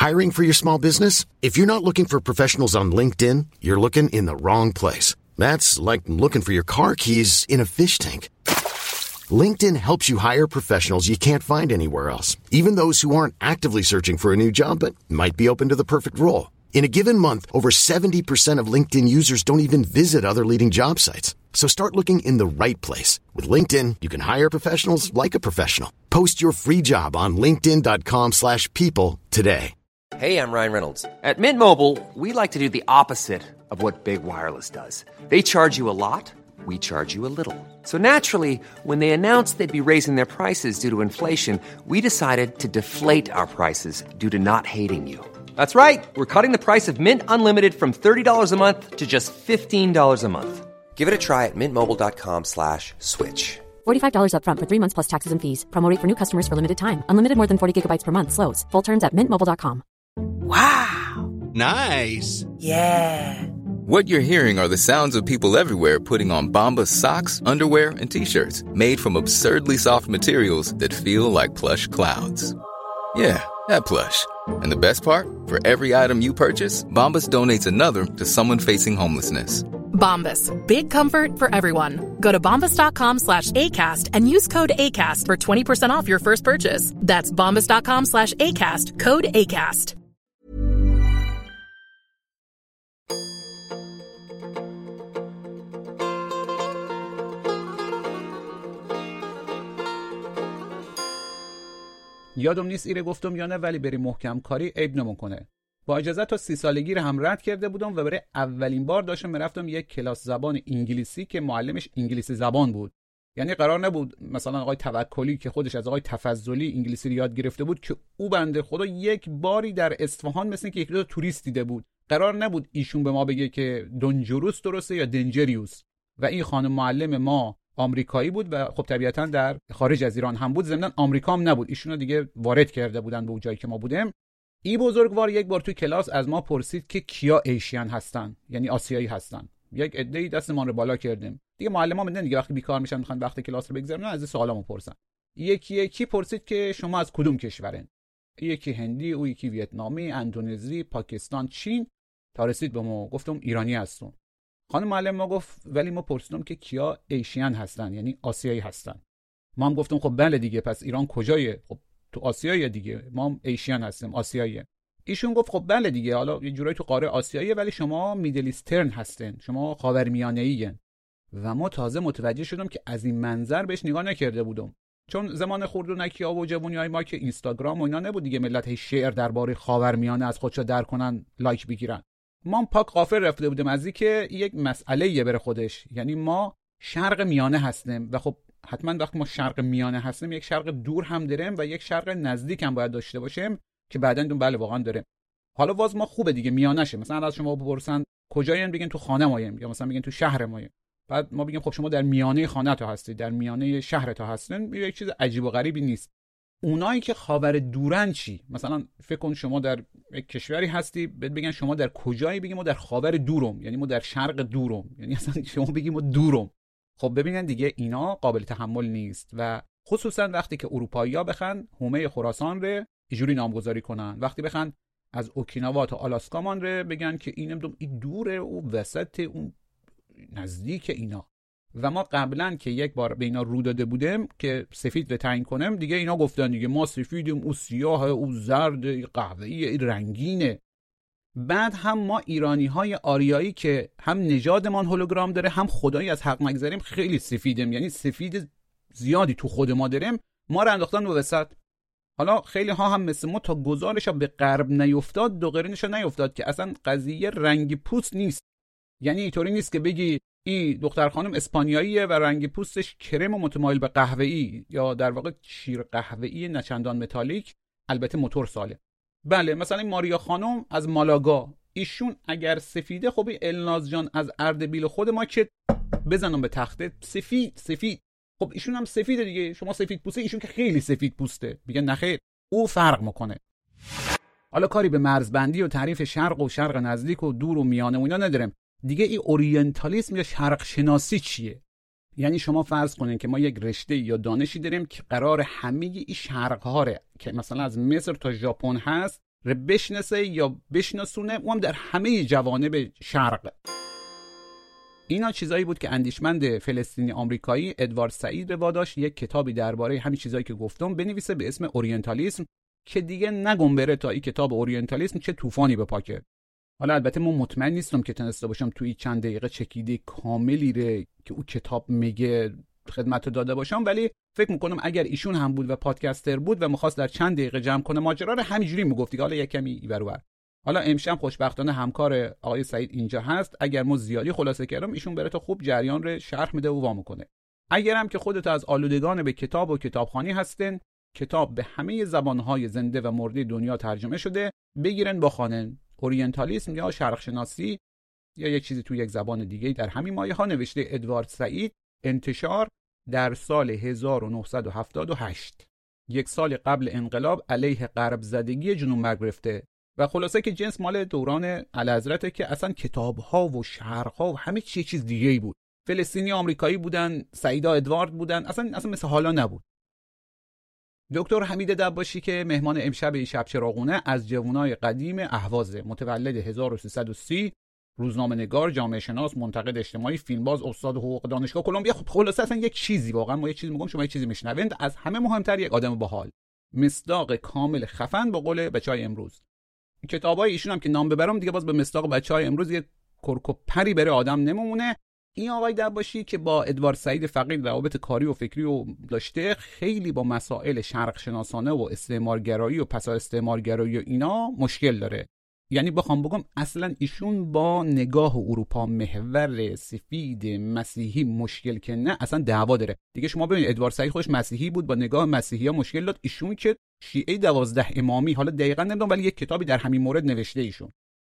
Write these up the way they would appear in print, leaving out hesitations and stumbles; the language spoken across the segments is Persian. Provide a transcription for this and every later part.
Hiring for your small business? If you're not looking for professionals on LinkedIn, you're looking in the wrong place. That's like looking for your car keys in a fish tank. LinkedIn helps you hire professionals you can't find anywhere else, even those who aren't actively searching for a new job but might be open to the perfect role. In a given month, over 70% of LinkedIn users don't even visit other leading job sites. So start looking in the right place. With LinkedIn, you can hire professionals like a professional. Post your free job on linkedin.com/people today. Hey, I'm Ryan Reynolds. At Mint Mobile, we like to do the opposite of what Big Wireless does. They charge you a lot, we charge you a little. So naturally, when they announced they'd be raising their prices due to inflation, we decided to deflate our prices due to not hating you. That's right. We're cutting the price of Mint Unlimited from $30 a month to just $15 a month. Give it a try at mintmobile.com/switch. $45 up front for 3 months plus taxes and fees. Promo rate for new customers for limited time. Unlimited more than 40 gigabytes per month. Slows full terms at mintmobile.com. Wow. Nice. Yeah. What you're hearing are the sounds of people everywhere putting on Bombas socks, underwear, and T-shirts made from absurdly soft materials that feel like plush clouds. Yeah, that plush. And the best part? For every item you purchase, Bombas donates another to someone facing homelessness. Bombas. Big comfort for everyone. Go to bombas.com/ACAST and use code ACAST for 20% off your first purchase. That's bombas.com/ACAST. Code ACAST. یادم نیست ایره گفتم یا نه، ولی بری محکم کاری عیب نمیکنه. با اجازه تا 30 سالگی رو هم رد کرده بودم و برای اولین بار داشتم میرفتم یک کلاس زبان انگلیسی که معلمش انگلیسی زبان بود. یعنی قرار نبود مثلا آقای توکلی که خودش از آقای تفضلی انگلیسی رو یاد گرفته بود که او بنده خدا یک باری در اصفهان مثل که یک دو توریست دیده بود، قرار نبود ایشون به ما بگه که دنجروس درسته یا دنجریوس. و این خانم معلم ما آمریکایی بود و خب طبیعتاً در خارج از ایران هم بود، ضمن آمریکا هم نبود، ایشونو دیگه وارد کرده بودن به اون جایی که ما بودیم. این بزرگوار یک بار تو کلاس از ما پرسید که کیا ایشین هستن، یعنی آسیایی هستن. یک عده‌ای دستمان رو بالا کردیم. دیگه معلم‌ها میدن دیگه وقتی بیکار میشن میخوان وقت کلاس رو بگذرونن، از این سوالامو پرسن. یکی یکی پرسید که شما از کدوم کشورن؟ یکی هندی، او یکی ویتنامی، اندونزی، پاکستان، چین، تا رسید به ما گفتم ایرانی هستم. خانم معلم ما گفت ولی ما پرسیدم که کیا ایشین هستن، یعنی آسیایی هستن. ما هم گفتم خب بله دیگه، پس ایران کجایه؟ خب تو آسیایه دیگه، ما هم ایشین هستیم، آسیاییه. ایشون گفت خب بله دیگه، حالا یه جورایی تو قاره آسیاییه ولی شما میدل ایسترن هستین، شما خاورمیانه‌ایین. و ما تازه متوجه شدم که از این منظر بهش نگاه نکرده بودم، چون زمان خردونکی‌ها و جوونیای ما که اینستاگرام و اینا نبود دیگه، ملت هی شعر درباره خاورمیانه از خودشو در کنن، لایک بگیرن. ما هم پاک غافل رفته بودیم از اینکه یک مسئله بره خودش، یعنی ما شرق میانه هستیم و خب حتما وقتی ما شرق میانه هستیم یک شرق دور هم داریم و یک شرق نزدیک هم باید داشته باشیم که بعداً دون بله واقعا داریم. حالا واز ما خوبه دیگه میانه شه، مثلا از شما بپرسن کجایین بگین تو خانه مایم، یا مثلا بگین تو شهر مایم، بعد ما بگیم خب شما در میانه خانه تا هستید، در میانه شهر تا هستین، یک چیز عجیب و غریبی نیست. اونایی که خاور دورن چی؟ مثلا فکر کن شما در یک کشوری هستی بهت بگن شما در کجایی، بگیم ما در خاور دورم، یعنی ما در شرق دورم، یعنی اصلا شما بگیم ما دورم. خب ببینن دیگه اینا قابل تحمل نیست و خصوصا وقتی که اروپایی‌ها بخن حومه خراسان رو اینجوری نامگذاری کنن، وقتی بخن از اوکیناوا تا آلاسکا مان رو بگن که این دوره و وسط اون نزدیک اینا. و ما قبلا که یک بار به اینا رو داده بودیم که سفید رو تعیین کنیم، دیگه اینا گفتن دیگه ما سفیدیم، او سیاهه، او زرد، قهوه‌ای، رنگینه. بعد هم ما ایرانی‌های آریایی که هم نژادمان هولوگرام داره هم خدایی از حق نگذریم خیلی سفیدیم، یعنی سفید زیادی تو خود ما داریم، ما رو انداختن به وسط. حالا خیلی ها هم مثل ما تا گزارش به غرب نیفتاد دو قرنش نیفتاد که اصلا قضیه رنگ پوست نیست. یعنی اینطوری نیست که بگی این دختر خانم اسپانیاییه و رنگ پوستش کرم و متمایل به قهوه‌ای یا در واقع شیر قهوه‌ای نچندان متالیک، البته موتور ساله. بله مثلا ماریا خانم از مالاگا، ایشون اگر سفیده خب الناز جان از اردبیل خود ما که بزنم به تخته سفید خب ایشون هم سفیده دیگه، شما سفید پوسته، ایشون که خیلی سفید پوسته. میگن نخیر او فرق میکنه. حالا کاری به مرزبندی و تعریف شرق و شرق نزدیک و دور و میانه و اینا ندارم دیگه. این اورینتالیسم یا شرق شناسی چیه؟ یعنی شما فرض کنین که ما یک رشته یا دانشی داریم که قرار همه این شرق‌ها رو که مثلا از مصر تا ژاپن هست بشناسه یا بشناسونه، اونم در همه جوانب شرق. اینا چیزایی بود که اندیشمند فلسطینی آمریکایی ادوارد سعید واداش یک کتابی درباره همین چیزایی که گفتم بنویسه به اسم اورینتالیسم، که دیگه نگم بره تا این کتاب اورینتالیسم چه طوفانی بپاکه. حالا البته من مطمئن نیستم که تونسته باشم توی چند دقیقه چکیده کاملی ره که او کتاب میگه خدمت داده باشم، ولی فکر میکنم اگر ایشون هم بود و پادکستر بود و میخواست در چند دقیقه جمع کنه ماجرا رو، همینجوری میگفت دیگه. حالا یک کمی ایورور. حالا امشب خوشبختانه همکار آقای سعید اینجا هست، اگر ما زیادی خلاصه کردم ایشون بره تا خوب جریان رو شرح میده و وا میکنه. اگرم که خودت از آلودگان به کتاب و کتابخوانی هستن، کتاب به همه زبانهای زنده و مرده دنیا ترجمه شده، بگیرن بخونن. اورینتالیسم یا شرق شناسی یا یک چیزی تو یک زبان دیگه در همین مایه ها، نوشته ادوارد سعید، انتشار در سال 1978، یک سال قبل انقلاب علیه غرب زدگی جنوب مغرب. و خلاصه که جنس مال دوران اعلیحضرت که اصلا کتاب‌ها و شرح‌ها و همه چیز دیگه‌ای بود. فلسطینی آمریکایی بودن، سعیدا ادوارد بودن، اصلا مثل حالا نبود. دکتر حمید دباشی که مهمان امشب این شب چراغونه، از جوانای قدیم اهواز، متولد 1330، روزنامه‌نگار، جامعه شناس، منتقد اجتماعی، فیلمباز، استاد حقوق دانشگاه کلمبیا. خب خلاصه اصلا یک چیزی، واقعا ما یک چیزی میگم شما یک چیزی میشنوید. از همه مهمتر یک آدم باحال، مصداق کامل خفن به قول بچهای امروز. کتابای ایشون هم که نام ببرم دیگه باز به مصداق بچهای امروز یه کرکوپری بره آدم نمونه. این آقای دباشی که با ادوارد سعید فقید روابط کاری و فکری و داشته، خیلی با مسائل شرق شناسانه و استعمارگرایی و پسا استعمارگرایی و اینا مشکل داره. یعنی بخوام بگم اصلا ایشون با نگاه اروپا محور سفید مسیحی مشکل که نه، اصلا دعوا داره. دیگه شما ببینید ادوارد سعید خودش مسیحی بود، با نگاه مسیحی‌ها مشکل داشت. ایشون که شیعه 12 امامی، حالا دقیقاً نمیدونم ولی یک کتابی در همین مورد نوشته ایشون.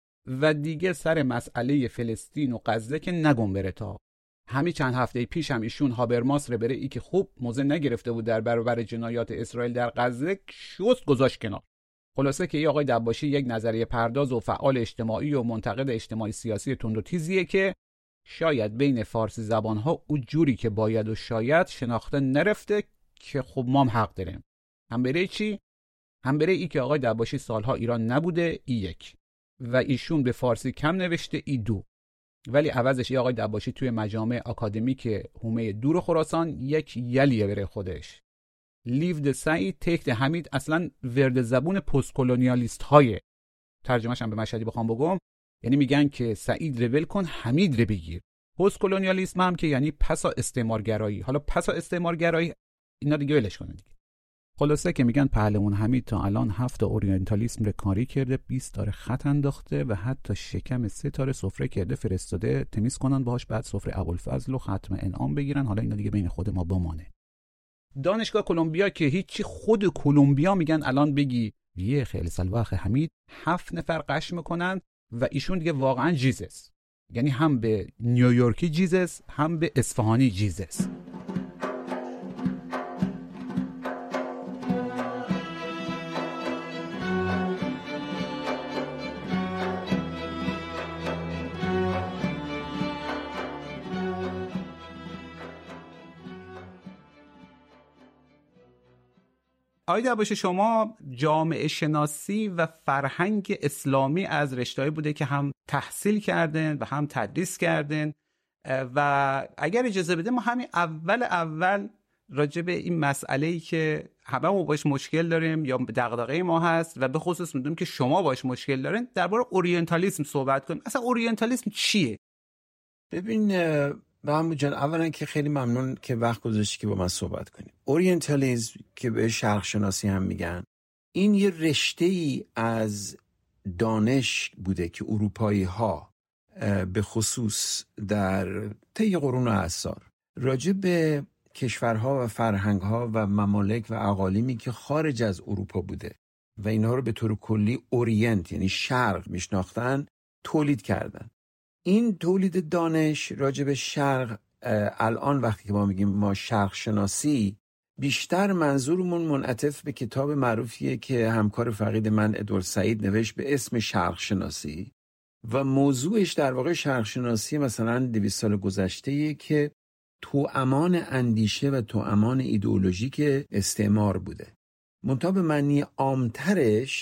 و دیگه سر مسئله فلسطین و غزه که نگم بره. تا همین چند هفته پیش هم ایشون هابرماس رو بره ای که خوب موضع نگرفته بود در برابر جنایات اسرائیل در غزه، شست گذاشت کنار. خلاصه که این آقای دباشی یک نظریه پرداز و فعال اجتماعی و منتقد اجتماعی سیاسی تند و تیزیه که شاید بین فارسی زبان‌ها اون جوری که باید و شاید شناخته نرفته، که خب ما هم حق داریم. هم برای چی؟ هم برای ای که آقای دباشی سالها ایران نبوده، ای یک، و ایشون به فارسی کم نوشته، ای دو، ولی عوضش ای آقای دباشی توی مجامع آکادمیک حومه دور خراسان یک یلیه بره خودش. لیو سعید تکت حمید اصلا ورد زبون پست کلونیالیست های، ترجمهش هم به مشهدی بخوام بگم یعنی میگن که سعید رو ول کن، حمید رو بگیر. پست کلونیالیسم هم که یعنی پسا استعمارگرایی. حالا پسا استعمارگرایی اینا دیگه ولش کنن دیگه. خلاصه که میگن پهلوان حمید تا الان 7 اورینتالیسم رو کاری کرده، 20 تاره خط انداخته و حتی شکم 3 تاره سفره کرده فرستاده تمیز کنن باهاش، بعد سفره ابوالفضل و ختم انعام بگیرن. حالا اینا دیگه بین خود ما بمانه. دانشگاه کلمبیا که هیچی، خود کلمبیا میگن الان بگی یه خیلی سلواخ حمید 7 نفر قش میکنن و ایشون دیگه واقعا جیزس، یعنی هم به نیویورکی جیزس هم به اصفهانی جیزس. آقای دباشی، شما جامعه شناسی و فرهنگ اسلامی از رشته‌ای بوده که هم تحصیل کردن و هم تدریس کردن و اگر اجازه بده ما همین اول راجع به این مسئله‌ای که همه ما باش مشکل داریم یا دغدغه ما هست و به خصوص می‌دونیم که شما باش مشکل دارین، درباره اورینتالیسم صحبت کنیم. اصلا اورینتالیسم چیه؟ ببین محمود جان، اولا که خیلی ممنون که وقت گذاشتی که با من صحبت کنیم. اورینتالیسم که به شرق شناسی هم میگن، این یه رشته‌ای از دانش بوده که اروپایی ها به خصوص در طی قرون و اعصار راجع به کشورها و فرهنگها و ممالک و اقالیمی که خارج از اروپا بوده و اینها رو به طور کلی اورینت یعنی شرق میشناختن تولید کردن. این تولید دانش راجع به شرق الان وقتی که ما میگیم ما شرق شناسی، بیشتر منظورمون منعطف به کتاب معروفیه که همکار فقید من ادوارد سعید نوشت به اسم شرق شناسی و موضوعش در واقع شرق شناسی مثلا 200 سال گذشته‌ایه که توامان اندیشه و توامان ایدئولوژیک استعمار بوده. منتها به معنی عامترش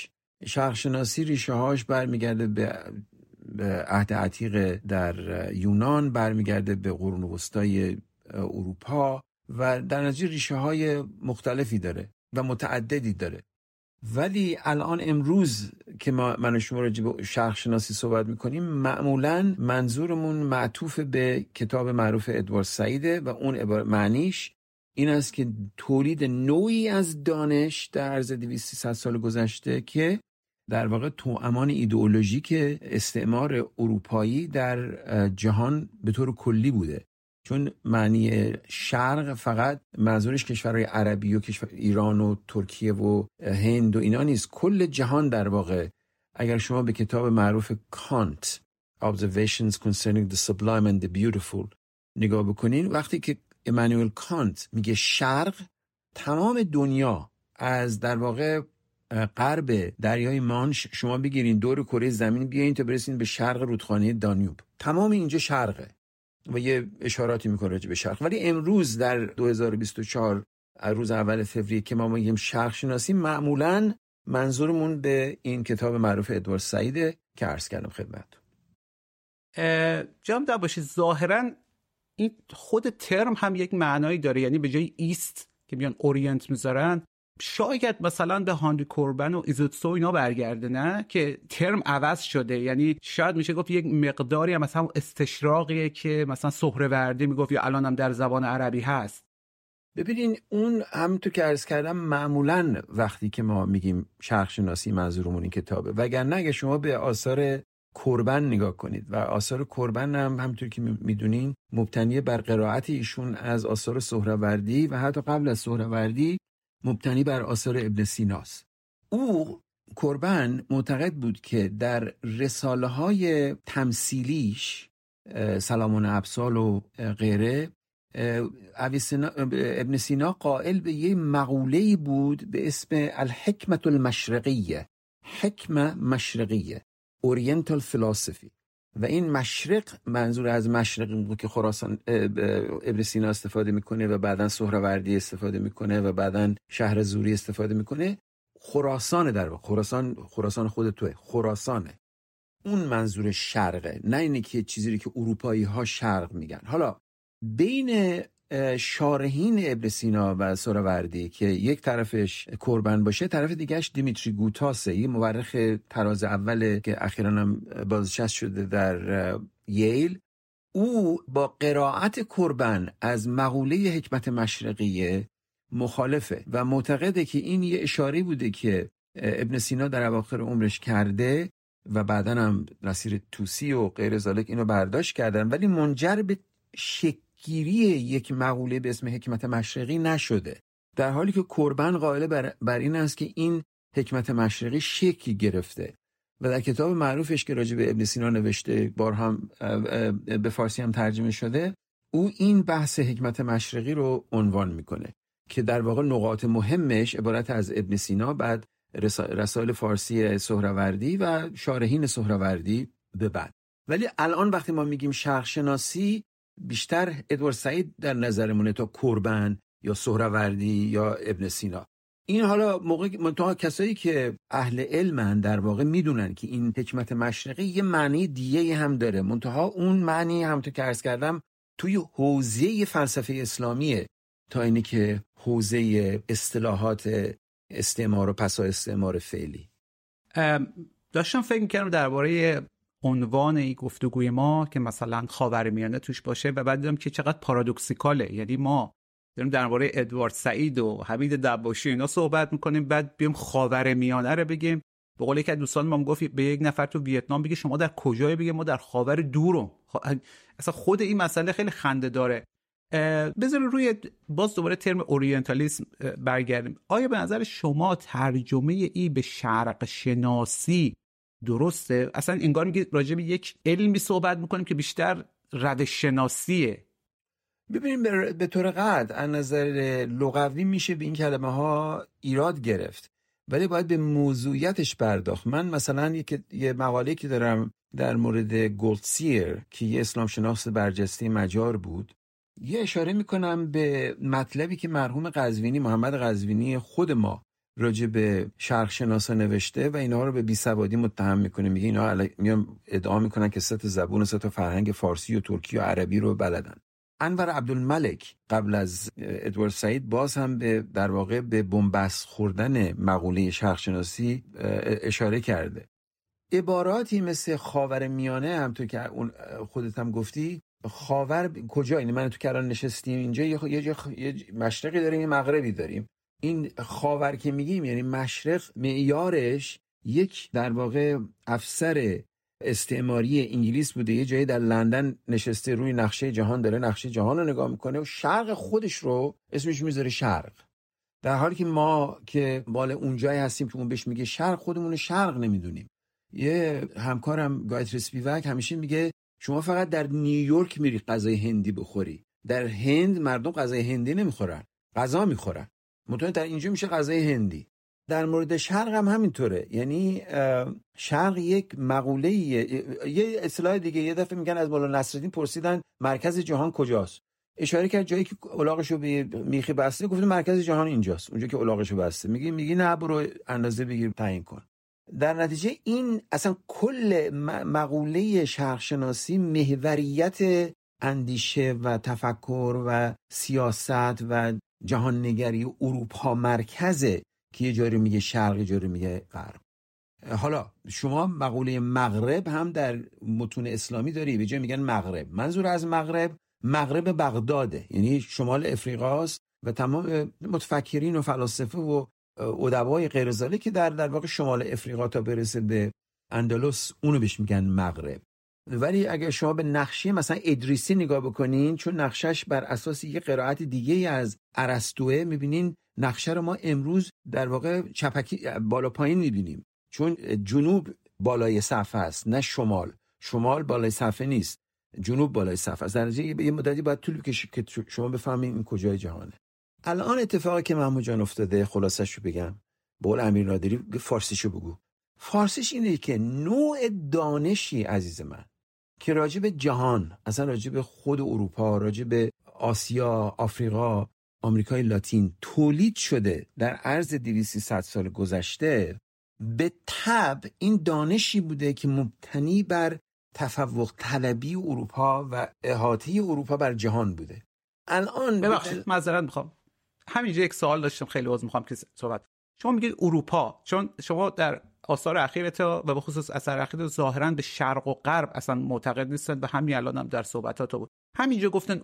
شرق شناسی ریشه هاش برمیگرده به عهد عتیق در یونان، برمیگرده به قرون وسطای اروپا و در نتیجه ریشه های مختلفی داره و متعددی داره. ولی الان امروز که من و شما راجع به شرق شناسی صحبت میکنیم، معمولاً منظورمون معطوف به کتاب معروف ادوارد سعیده و اون معنیش این است که تولید نوعی از دانش در عرض 200-300 سال گذشته که در واقع توامان ایدئولوژیک استعمار اروپایی در جهان به طور کلی بوده. چون معنی شرق فقط منظورش کشورهای عربی و کشور ایران و ترکیه و هند و اینا نیست، کل جهان در واقع. اگر شما به کتاب معروف کانت Observations Concerning the Sublime and the Beautiful نگاه بکنین، وقتی که امانوئل کانت میگه شرق، تمام دنیا از در واقع غرب دریای مانش شما بگیرین دور کره زمین بیاین تا برسین به شرق رودخانه دانیوب، تمام اینجا شرقه و یه اشاراتی میکنه راجع به شرق. ولی امروز در 2024 روز اول فوریه که ما میگیم شرق شناسی، معمولاً منظورمون به این کتاب معروف ادوارد سعیده که عرض کردم خدمتتون. جام باشی ظاهراً این خود ترم هم یک معنایی داره، یعنی به جای ایست که میان اورینت میذارن، شاید مثلا به هانری کوربن و ایزوتسو اینا برگرده، نه که ترم عوض شده. یعنی شاید میشه گفت یک مقداری هم مثلا استشراقیه که مثلا سهروردی میگفت یا الان هم در زبان عربی هست. ببینین اون همونطور که عرض کردم معمولاً وقتی که ما میگیم شرق شناسی منظورمون این کتابه، وگرنه اگه شما به آثار کوربن نگاه کنید و آثار کوربن هم همونطور که میدونین مبتنی بر قرائت ایشون از آثار سهروردی و حتی قبل از سهروردی مبتنی بر آثار ابن سیناست. او کوربن معتقد بود که در رساله های تمثیلیش سلامان ابسال و غیره ابن سینا قائل به یه مقوله‌ای بود به اسم الحکمت المشرقیه، حکمه مشرقیه، اورینتال فلسفی. و این مشرق منظور از مشرقی بود که خراسان ابن سینا استفاده میکنه و بعداً سهروردی استفاده میکنه و بعداً شهر زوری استفاده میکنه. خراسان در واقع خراسان خود توه، خراسانه. اون منظور شرقه، نه اینه که چیزی که اروپایی ها شرق میگن. حالا بین شارحین ابن سینا و سهروردی که یک طرفش کوربن باشه، طرف دیگهش دیمیتری گوتاسه، یه مورخ طراز اوله که اخیراً هم بازنشست شده در ییل. او با قرائت کوربن از مقوله حکمت مشرقیه مخالفه و معتقده که این یه اشاره بوده که ابن سینا در اواخر عمرش کرده و بعداً هم نصیر توسی و غیر ذالک اینو برداشت کردن، ولی منجر به گیری یک مقوله به اسم حکمت مشرقی نشده، در حالی که کوربن قائل بر این است که این حکمت مشرقی شکل گرفته و در کتاب معروفش که راجع به ابن سینا نوشته، بار هم به فارسی هم ترجمه شده، او این بحث حکمت مشرقی رو عنوان میکنه که در واقع نقاط مهمش عبارت از ابن سینا، بعد رسائل فارسی سهروردی و شارحین سهروردی به بعد. ولی الان وقتی ما میگیم شرق شناسی، بیشتر ادوارد سعید در نظرمونه تا کوربن یا سهروردی یا ابن سینا. این حالا منتها کسایی که اهل علمن در واقع میدونن که این حکمت مشرقی یه معنی دیگه هم داره، منتها اون معنی همونطور که عرض کردم توی حوزه فلسفه اسلامیه تا اینی که حوزه اصطلاحات استعمار و پسا استعمار فعلی. داشتم فکر می‌کردم درباره عنوان این گفتگوی ما که مثلا خاورمیانه توش باشه و بعد دیدم که چقدر پارادوکسیکاله. یعنی ما داریم درباره ادوارد سعید و حمید دباشی اینا صحبت میکنیم، بعد بیام خاورمیانه رو بگیم. به قول یک دوستان ما گفت به یک نفر تو ویتنام بگه شما در کجایی، بگه ما در خاور دورم. اصلا خود این مسئله خیلی خنده داره. بذاریم روی باز دوباره ترم اورینتالیسم برگردیم. آیا به نظر شما ترجمه ای به شرق شناسی درسته؟ اصلا انگار میگه راجع به یک علمی صحبت میکنیم که بیشتر روش شناسیه. ببینیم به طور قطع از نظر لغوی میشه به این کلمه ها ایراد گرفت، ولی باید به موضوعیتش پرداخت. من مثلا یه مقاله که دارم در مورد گولدسیر که یه اسلام شناس برجسته مجار بود، یه اشاره میکنم به مطلبی که مرحوم قزوینی، محمد قزوینی خود ما راجع به شرق شناسا نوشته و اینها رو به بیسوادی متهم میکنه. میگه اینا میان ادعا میکنن که 3 زبون و 3 فرهنگ فارسی و ترکی و عربی رو بلدن. انور عبدالملک قبل از ادوارد سعید باز هم در واقع به بن‌بست خوردن مقوله شرق شناسی اشاره کرده. عباراتی مثل خاورمیانه هم تو که خودت هم گفتی، خاور کجا؟ یعنی من تو که الان نشستیم اینجا یه مشرقی داریم یه مغربی داریم. این خاور که میگیم یعنی مشرق، معیارش یک در واقع افسر استعماری انگلیس بوده، یه جایی در لندن نشسته روی نقشه جهان، داره نقشه جهان رو نگاه میکنه و شرق خودش رو اسمش میذاره شرق، در حالی که ما که بال اونجایی هستیم که اون بهش میگه شرق، خودمون شرق نمیدونیم. یه همکارم گایتری اسپیوک همیشه میگه شما فقط در نیویورک میری غذای هندی بخوری، در هند مردم غذای هندی نمیخورن، غذا میخورن، متأ در اینجا میشه غذای هندی. در مورد شرق هم همینطوره، یعنی شرق یک مقوله، یه اصطلاح دیگه. یه دفعه میگن از مولانا نصرالدین پرسیدن مرکز جهان کجاست، اشاره کرد جایی که الاغشو به میخی بسته، گفت مرکز جهان اینجاست، اونجا که الاغشو بسته. میگی نه برو اندازه بگیر تعیین کن. در نتیجه این اصلا کل مقوله شرق شناسی محوریت اندیشه و تفکر و سیاست و جهان نگری اروپا مرکزه که یه جایی میگه شرق، یه جایی میگه غرب. حالا شما مقوله مغرب هم در متون اسلامی داری، به جای میگن مغرب، منظور از مغرب بغداده، یعنی شمال افریقاست و تمام متفکرین و فلاسفه و ادبای غیر ذالک که در واقع شمال افریقا تا برسه به اندلس اونو بهش میگن مغرب. ولی اگر شما به نقشه مثلا ادریسی نگاه بکنین، چون نقشش بر اساس یه قرائت دیگه از ارسطوئه، میبینین نقشه رو ما امروز در واقع چپکی بالا پایین میبینیم، چون جنوب بالای صفحه است نه شمال بالای صفحه نیست، جنوب بالای صفحه است. در نتیجه یه مدتی باید طول بکشه که شما بفهمین این کجای جهانه. الان اتفاقی که محمود جان افتاده، خلاصش رو بگم، به قول امیر نادری فارسیشو بگو. فارسیش اینه که نوع دانشی عزیز من که راجع به جهان، اصلا راجع به خود اروپا، راجع به آسیا، آفریقا، آمریکای لاتین تولید شده در عرض 200-300 سال گذشته، به طبع این دانشی بوده که مبتنی بر تفوق طلبی اروپا و احاطه اروپا بر جهان بوده. الان ببخشید معذرت میخوام، همینجا یک سوال داشتم، خیلی عذر میخوام که صحبت. شما میگید اروپا، چون شما در آثار اخیرت و به خصوص اثر اخیرت ظاهرا به شرق و غرب اصلا معتقد نیستن و همین الان هم در صحبتات بود همینجا گفتن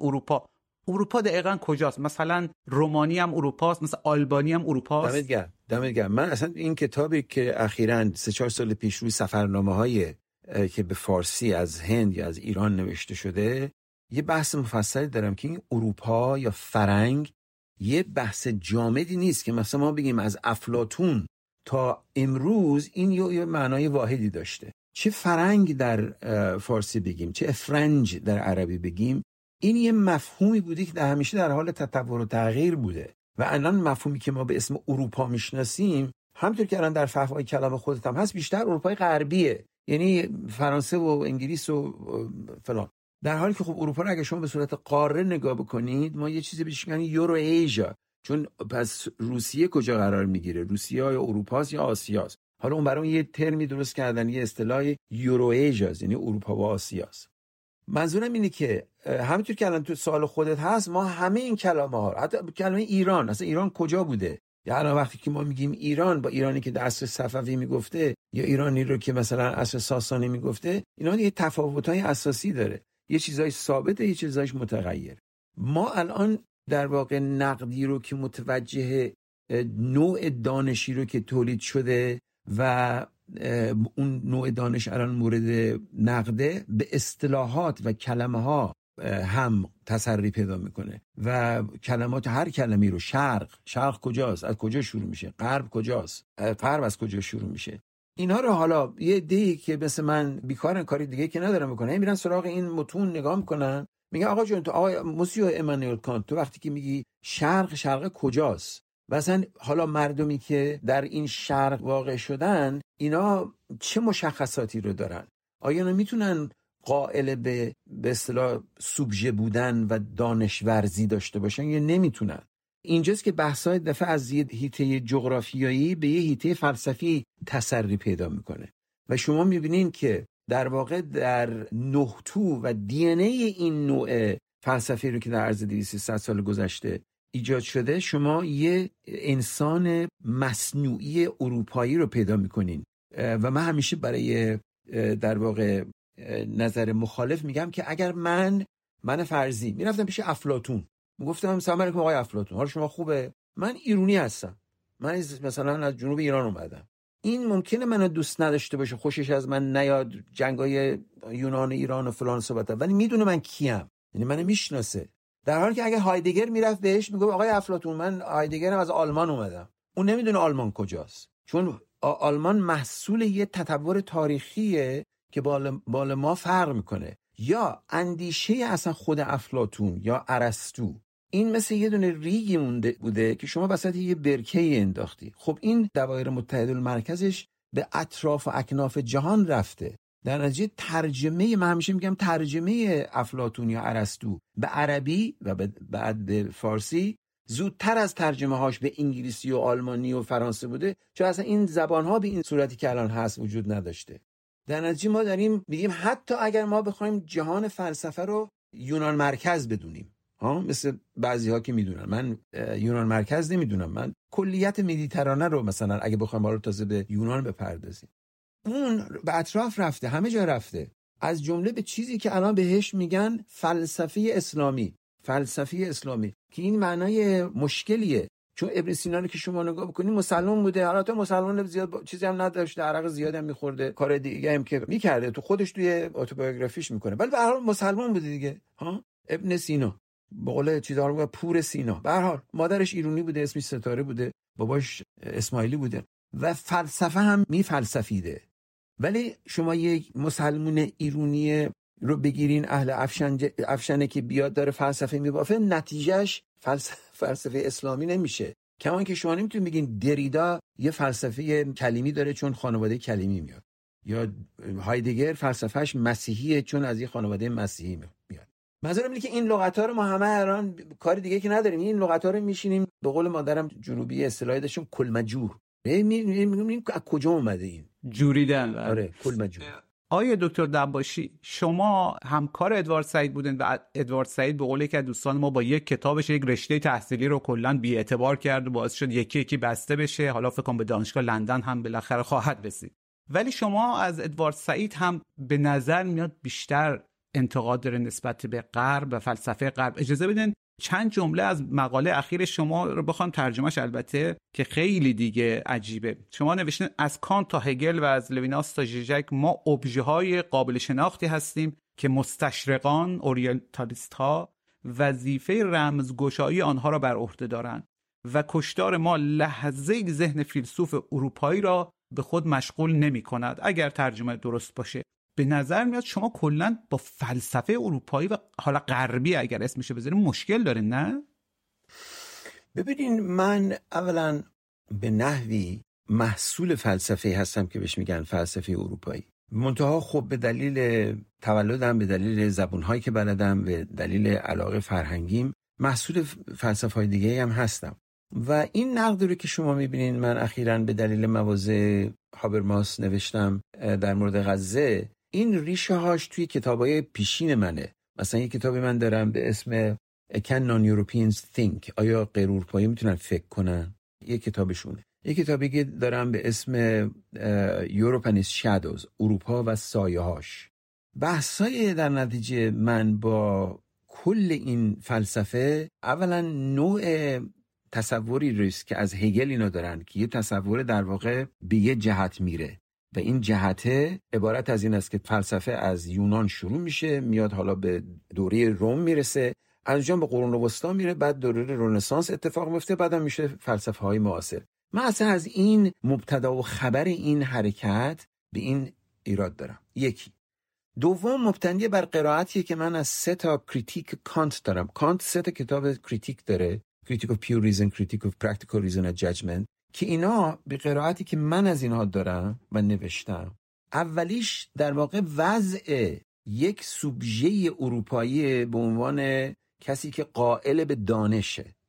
اروپا دقیقاً کجاست؟ مثلا رومانی هم اروپاست، مثلا آلبانی هم اروپاست؟ دمت گرم. من اصلا این کتابی که اخیراً 3-4 سال پیش روی سفرنامه‌های که به فارسی از هند یا از ایران نوشته شده، یه بحث مفصلی دارم که این اروپا یا فرنگ یه بحث جامدی نیست که مثلا ما بگیم از افلاطون تا امروز این یه معنای واحدی داشته. چه فرنگ در فارسی بگیم، چه افرنج در عربی بگیم، این یه مفهومی بوده که همیشه در حال تطور و تغییر بوده و الان مفهومی که ما به اسم اروپا میشناسیم، همونطور که الان در فهوای کلام خودت هم هست، بیشتر اروپای غربیه، یعنی فرانسه و انگلیس و فلان. در حالی که خب اروپا رو اگه شما به صورت قاره نگاه بکنید، ما یه چیزی بهش میگن یورو ایژا، چون پس روسیه کجا قرار میگیره؟ روسیه یا اروپاست یا آسیاست؟ حالا اون برای یه ترمی درست کردن، یه اصطلاح یورو ایژا، یعنی اروپا و آسیاست. منظورم اینه که همونطور که الان تو سوال خودت هست، ما همه این کلمه‌ها، حتی کلمه ایران، اصلا ایران کجا بوده؟ یا الان وقتی که ما میگیم ایران، با ایرانی که در عصر صفوی میگفته یا ایرانی رو که مثلا عصر ساسانی میگفته، اینا یه تفاوت‌های اساسی داره، یه چیزای ثابته، یه چیزایش متغیر. ما الان در واقع نقدی رو که متوجه نوع دانشی رو که تولید شده و اون نوع دانش الان مورد نقده، به اصطلاحات و کلمه ها هم تسری پیدا میکنه و کلمات، هر کلمی رو شرق کجاست، از کجا شروع میشه، غرب کجاست، غرب از کجا شروع میشه، اینا رو حالا یه دیگه که مثل من بیکارن، کاری دیگه که ندارم میکنن، میرن سراغ این متون نگاه میکنن، میگن آقا جون، تو آقا موسیو امانوئل کانت، تو وقتی که میگی شرق کجاست؟ مثلا حالا مردمی که در این شرق واقع شدن، اینا چه مشخصاتی رو دارن؟ آیا اینا میتونن قائل به اصطلاح سوبژه بودن و دانش ورزی داشته باشن یا نمیتونن؟ اینجاست که بحث‌های دفعه از یه حیطه جغرافیایی به یه حیطه فلسفی تسری پیدا میکنه و شما میبینین که در واقع در نهتو و دی ان ای این نوع فلسفی رو که در عرض 200 سال گذشته ایجاد شده، شما یه انسان مصنوعی اروپایی رو پیدا میکنین. و من همیشه برای در واقع نظر مخالف میگم که اگر من فرضی میرفتم پیش افلاطون، میگفتم سلام علیکم آقای افلاطون، حال شما خوبه؟ من ایرانی هستم، من مثلا از جنوب ایران اومدم، این ممکنه منو دوست نداشته باشه، خوشش از من نیاد، جنگای یونان ایران و فلان صحبت، ولی میدونه من کیم، یعنی منو میشناسه. در حالی که اگه هایدگر میرفت بهش میگه آقای افلاطون من هایدگرم از آلمان اومدم، اون نمیدونه آلمان کجاست، چون آلمان محصول یه تطور تاریخیه که بال ما فرق میکنه. یا اندیشه اصلا خود افلاطون یا ارسطو، این مثل یه دونه ریگی مونده بوده که شما وسط یه برکه‌ای انداختی. خب این دوایر متحدالمرکزش به اطراف و اکناف جهان رفته، در نتیجه ترجمه، من همیشه میگم ترجمه افلاطون یا ارسطو به عربی و بعد به فارسی زودتر از ترجمه هاش به انگلیسی و آلمانی و فرانسه بوده، چون اصلا این زبان ها به این صورتی که الان هست وجود نداشته. در نتیجه ما داریم میگیم حتی اگر ما بخوایم جهان فلسفه رو یونان مرکز بدونیم، مثل بعضی ها که میدونن، من یونان مرکز نمیدونم، من کلیت مدیترانه رو مثلا اگه بخوایم حالا تازه به یونان بپردازیم، اون به اطراف رفته، همه جا رفته، از جمله به چیزی که الان بهش میگن فلسفه اسلامی که این معنای مشکلیه. چون ابن سینا رو که شما نگاه بکنید مسلمان بوده، حالا مسلمان زیاد چیزی هم نداشته، عرق زیاد هم میخورده، کار دیگه هم که میکرده تو خودش توی اتوبیوگرافیش میکنه، ولی به هر حال مسلمان بوده دیگه. ابن سینا به قول چیزا رو پور سینا، به هر حال مادرش ایرانی بوده، اسمش ستاره بوده، باباش اسماعیلی بوده و فلسفه هم میفلسفیده. ولی شما یک مسلمان ایرانی رو بگیرین اهل افشنه که بیاد داره فلسفه میبافه، نتیجهش فلسفه اسلامی نمیشه. کمان که شما نمیتونید بگین دریدا یه فلسفه کلیمی داره چون خانواده کلیمی میاد، یا هایدگر فلسفهش مسیحیه چون از یه خانواده مسیحی میاد. منظورم اینه که این لغت‌ها رو ما همه الان کار دیگه که نداریم، این لغت‌ها رو میشینیم به قول مادرم جنوبی اصطلاحی داشتیم کلمجور، میگیم از کجا اومده این جوریدن. آره کلمجور. آیه دکتر دباشی، شما همکار ادوارد سعید بودن و ادوارد سعید به قول یکی از دوستان ما با یک کتابش یک رشته تحصیلی رو کلاً بی‌اعتبار کرد و باعث شد یکی یکی بسته بشه. حالا فکر کنم به دانشگاه لندن هم بالاخره خواهد رسید. ولی شما از ادوارد سعید هم به نظر میاد بیشتر انتقاد داره نسبت به غرب و فلسفه غرب. اجازه بدین چند جمله از مقاله اخیر شما رو بخوام ترجمهش، البته که خیلی دیگه عجیبه. شما نوشتین از کانت تا هگل و از لویناس تا ژیژک ما ابژه های قابل شناختی هستیم که مستشرقان اورینتالیست ها وظیفه رمزگشایی آنها را بر عهده دارند و کشتار ما لحظه ذهن فیلسوف اروپایی را به خود مشغول نمی کند. اگر ترجمه درست باشه به نظر میاد شما کلاً با فلسفه اروپایی و حالا غربی اگر اسمش بذاریم مشکل داره، نه؟ ببینین من اولا به نحوی محصول فلسفه هستم که بهش میگن فلسفه اروپایی، منتها خب به دلیل تولدم، به دلیل زبونهایی که بلدم، به دلیل علاقه فرهنگیم محصول فلسفه‌های دیگه هم هستم. و این نقد رو که شما میبینین من اخیراً به دلیل مواضع هابرماس نوشتم در مورد غزه، این ریشه هاش توی کتابای پیشین منه. مثلا یک کتابی من دارم به اسم Can Non-Europeans Think، آیا غیر اروپایی میتونن فکر کنن؟ یک کتابشونه. یک کتابی که دارم به اسم Europe and its Shadows، اروپا و سایه هاش. بحثای در نتیجه من با کل این فلسفه، اولا نوع تصوری ریست که از هگل اینا دارن که یه تصور در واقع به یه جهت میره و این جهته عبارت از این است که فلسفه از یونان شروع میشه، میاد حالا به دوره روم میرسه، از اونجا به قرون وسطا میره، بعد دوره رنسانس اتفاق میفته، بعدم میشه فلسفه های معاصر. من اصلا از این مبتدا و خبر این حرکت به این ایراد دارم. یکی. دوم مبتنی بر قرائتیه که من از 3 تا کریتیک کانت دارم. کانت 3 تا کتاب کریتیک داره، Critic of Pure Reason، Critic of Practical Reason and Judgment، که اینا به قرائتی که من از اینها دارم و نوشتم، اولیش در واقع وضع یک سوبژه اروپایی به عنوان کسی که قائل به دانشه،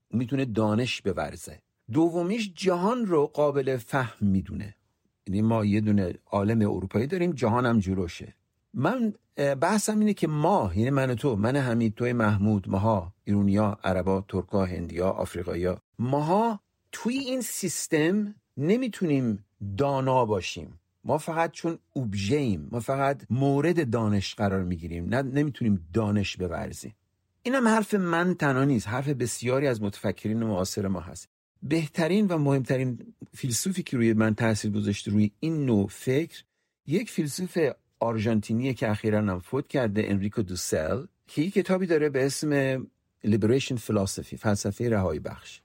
میتونه دانش بورزه. دومیش جهان رو قابل فهم میدونه. یعنی ما یه دونه عالم اروپایی داریم، جهان هم جلوشه. من بحثم اینه که ما، یعنی من و تو، من حمید، توی محمود، ماها ایرونیا، عربا، ترکا، هندیا، آفریقایا، ماها توی این سیستم نمیتونیم دانا باشیم. ما فقط چون اوبژه‌ایم، ما فقط مورد دانش قرار میگیریم، نمیتونیم دانش بورزیم. اینم حرف من تنها نیست، حرف بسیاری از متفکرین معاصر ما هست. بهترین و مهمترین فیلسوفی که روی من تاثیر گذاشته روی این نوع فکر، یک فیلسوف آرژانتینیه که اخیراً هم فوت کرده، انریکو دوسل، که یک کتابی داره به اسم Liberation Philosophy، فلسفه رهایی بخش.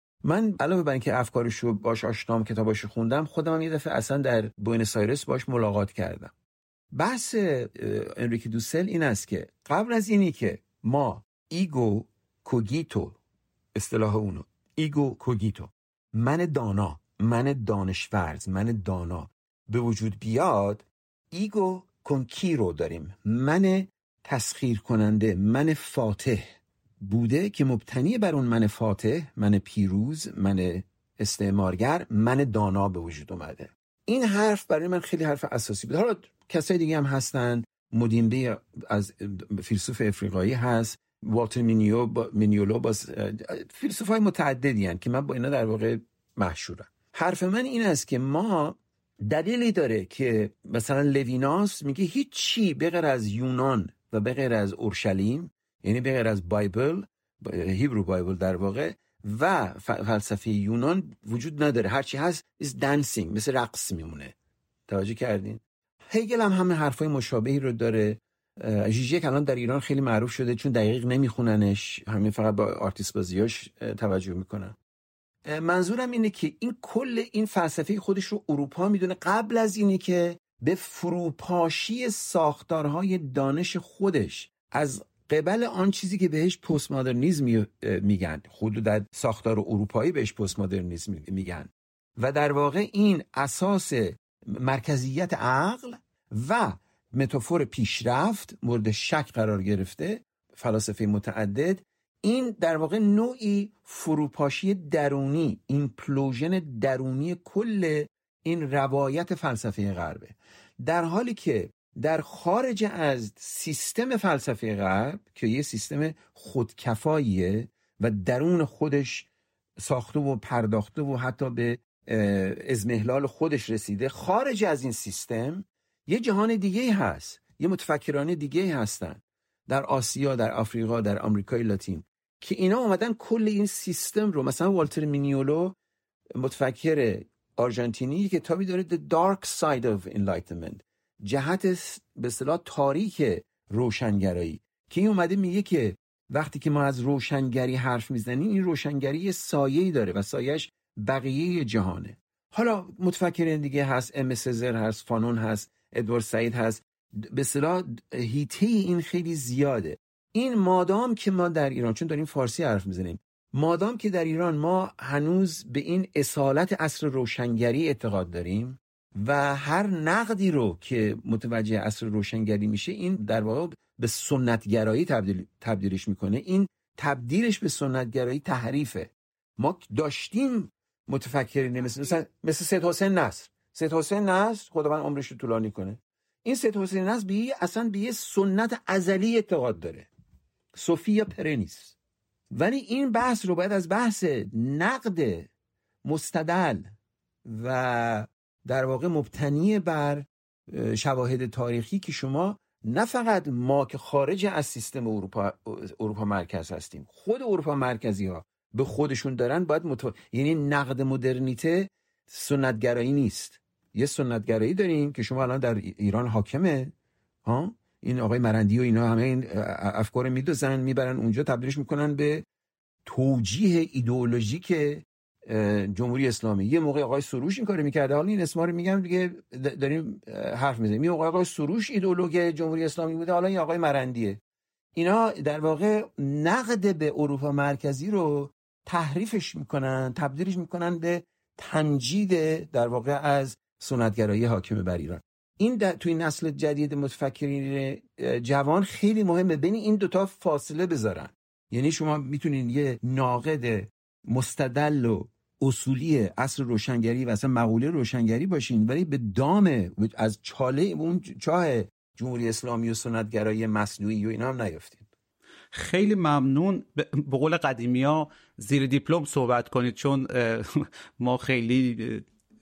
من علاوه بر اینکه افکارشو باش آشنام، کتاباشو خوندم، خودم هم یه دفعه اصلا در بوئنوس آیرس باش ملاقات کردم. بحث انریکو دوسل این است که قبل از اینی که ما ایگو کوگیتو، اصطلاح اونو، ایگو کوگیتو، من دانا، من دانشورز، من دانا به وجود بیاد، ایگو کنکیرو داریم، من تسخیر کننده، من فاتح بوده که مبتنی بر اون من فاتح، من پیروز، من استعمارگر، من دانا به وجود اومده. این حرف برای من خیلی حرف اساسی بود. حالا کسای دیگه هم هستن، مودیمبه از فیلسوف افریقایی هست، والتر مینیولو، باز فیلسوفای متعددی هستن که من با اینا در واقع محشورم. حرف من این است که ما دلیلی داره که مثلا لویناس میگه هیچ چی به غیر از یونان و به غیر از اورشلیم، یعنی به غیر از بایبل، هیبرو بایبل در واقع، و فلسفه یونان وجود نداره. هرچی هست is dancing، مثل رقص میمونه. توجه کردین؟ هگل هم همه حرفای مشابهی رو داره. ژیژک الان در ایران خیلی معروف شده چون دقیق نمیخوننش، همین فقط با آرتیست بازیاش توجه میکنن. منظورم اینه که این کل این فلسفه خودش رو اروپا میدونه قبل از اینی که به فروپاشی ساختارهای دانش خودش از قبل آن چیزی که بهش پست مدرنیسم میگن، خود در ساختار اروپایی بهش پست مدرنیسم میگن، و در واقع این اساس مرکزیت عقل و متافور پیشرفت مورد شک قرار گرفته، فلاسفه متعدد، این در واقع نوعی فروپاشی درونی، ایمپلوژن درونی کل این روایت فلسفه غربه، در حالی که در خارج از سیستم فلسفه غرب که یه سیستم خودکفاییه و درون خودش ساخته و پرداخته و حتی به اضمحلال خودش رسیده، خارج از این سیستم یه جهان دیگه هست، یه متفکران دیگه هستن در آسیا، در آفریقا، در آمریکای لاتین، که اینا اومدن کل این سیستم رو، مثلا والتر مینیولو متفکر آرژانتینی کتابی داره The Dark Side of Enlightenment، جهت به اصطلاح تاریک روشنگرایی، که این اومده میگه که وقتی که ما از روشنگری حرف میزنیم، این روشنگری سایه‌ای داره و سایه‌اش بقیه جهانه. حالا متفکرین دیگه هست، ام سزر هست، فانون هست، ادوارد سعید هست، به اصطلاح هیته این خیلی زیاده. این مادام که ما در ایران، چون داریم فارسی حرف میزنیم، مادام که در ایران ما هنوز به این اصالت عصر روشنگری اعتقاد داریم و هر نقدی رو که متوجه عصر روشنگری میشه، این در واقع به سنتگرایی تبدیلش میکنه. این تبدیلش به سنتگرایی تحریفه. ما داشتیم متفکرین مثل سید حسین نصر. سید حسین نصر خداوند عمرش رو طولانی کنه، این سید حسین نصر اصلا به یه سنت ازلی اعتقاد داره، سوفیا پرنیس. ولی این بحث رو باید از بحث نقد مستدل و در واقع مبتنی بر شواهد تاریخی، که شما نه فقط ما که خارج از سیستم اروپا مرکز هستیم، خود اروپا مرکزی ها به خودشون دارن، باید یعنی نقد مدرنیته سنتگرایی نیست. یه سنتگرایی داریم که شما الان در ایران حاکمه، این آقای مرندی و اینا همه این افکار میدوزن میبرن اونجا، تبدیلش میکنن به توجیه ایدئولوژیک جمهوری اسلامی. یه موقع آقای سروش این کارو میکرده، حالا این اسما رو میگم دیگه داریم حرف میزنیم. یه موقع آقای سروش ایدئولوژی جمهوری اسلامی بوده، حالا این آقای مرندیه. اینا در واقع نقد به اروپا مرکزی رو تحریفش میکنن، تبدیلش میکنن به تمجید در واقع از سنتگرایی حاکم بر ایران. این توی نسل جدید متفکرین جوان خیلی مهمه بین این دوتا فاصله بذارن. یعنی شما میتونین یه ناقد مستدل و اصولی عصر روشنگری و اصلا مقوله روشنگری باشین، ولی به دام از چاله اون چاه جمهوری اسلامی و سنتگرایی مصنوعی و اینا هم نیافتین. خیلی ممنون. به قول قدیمی‌ها زیر دیپلم صحبت کنید، چون ما خیلی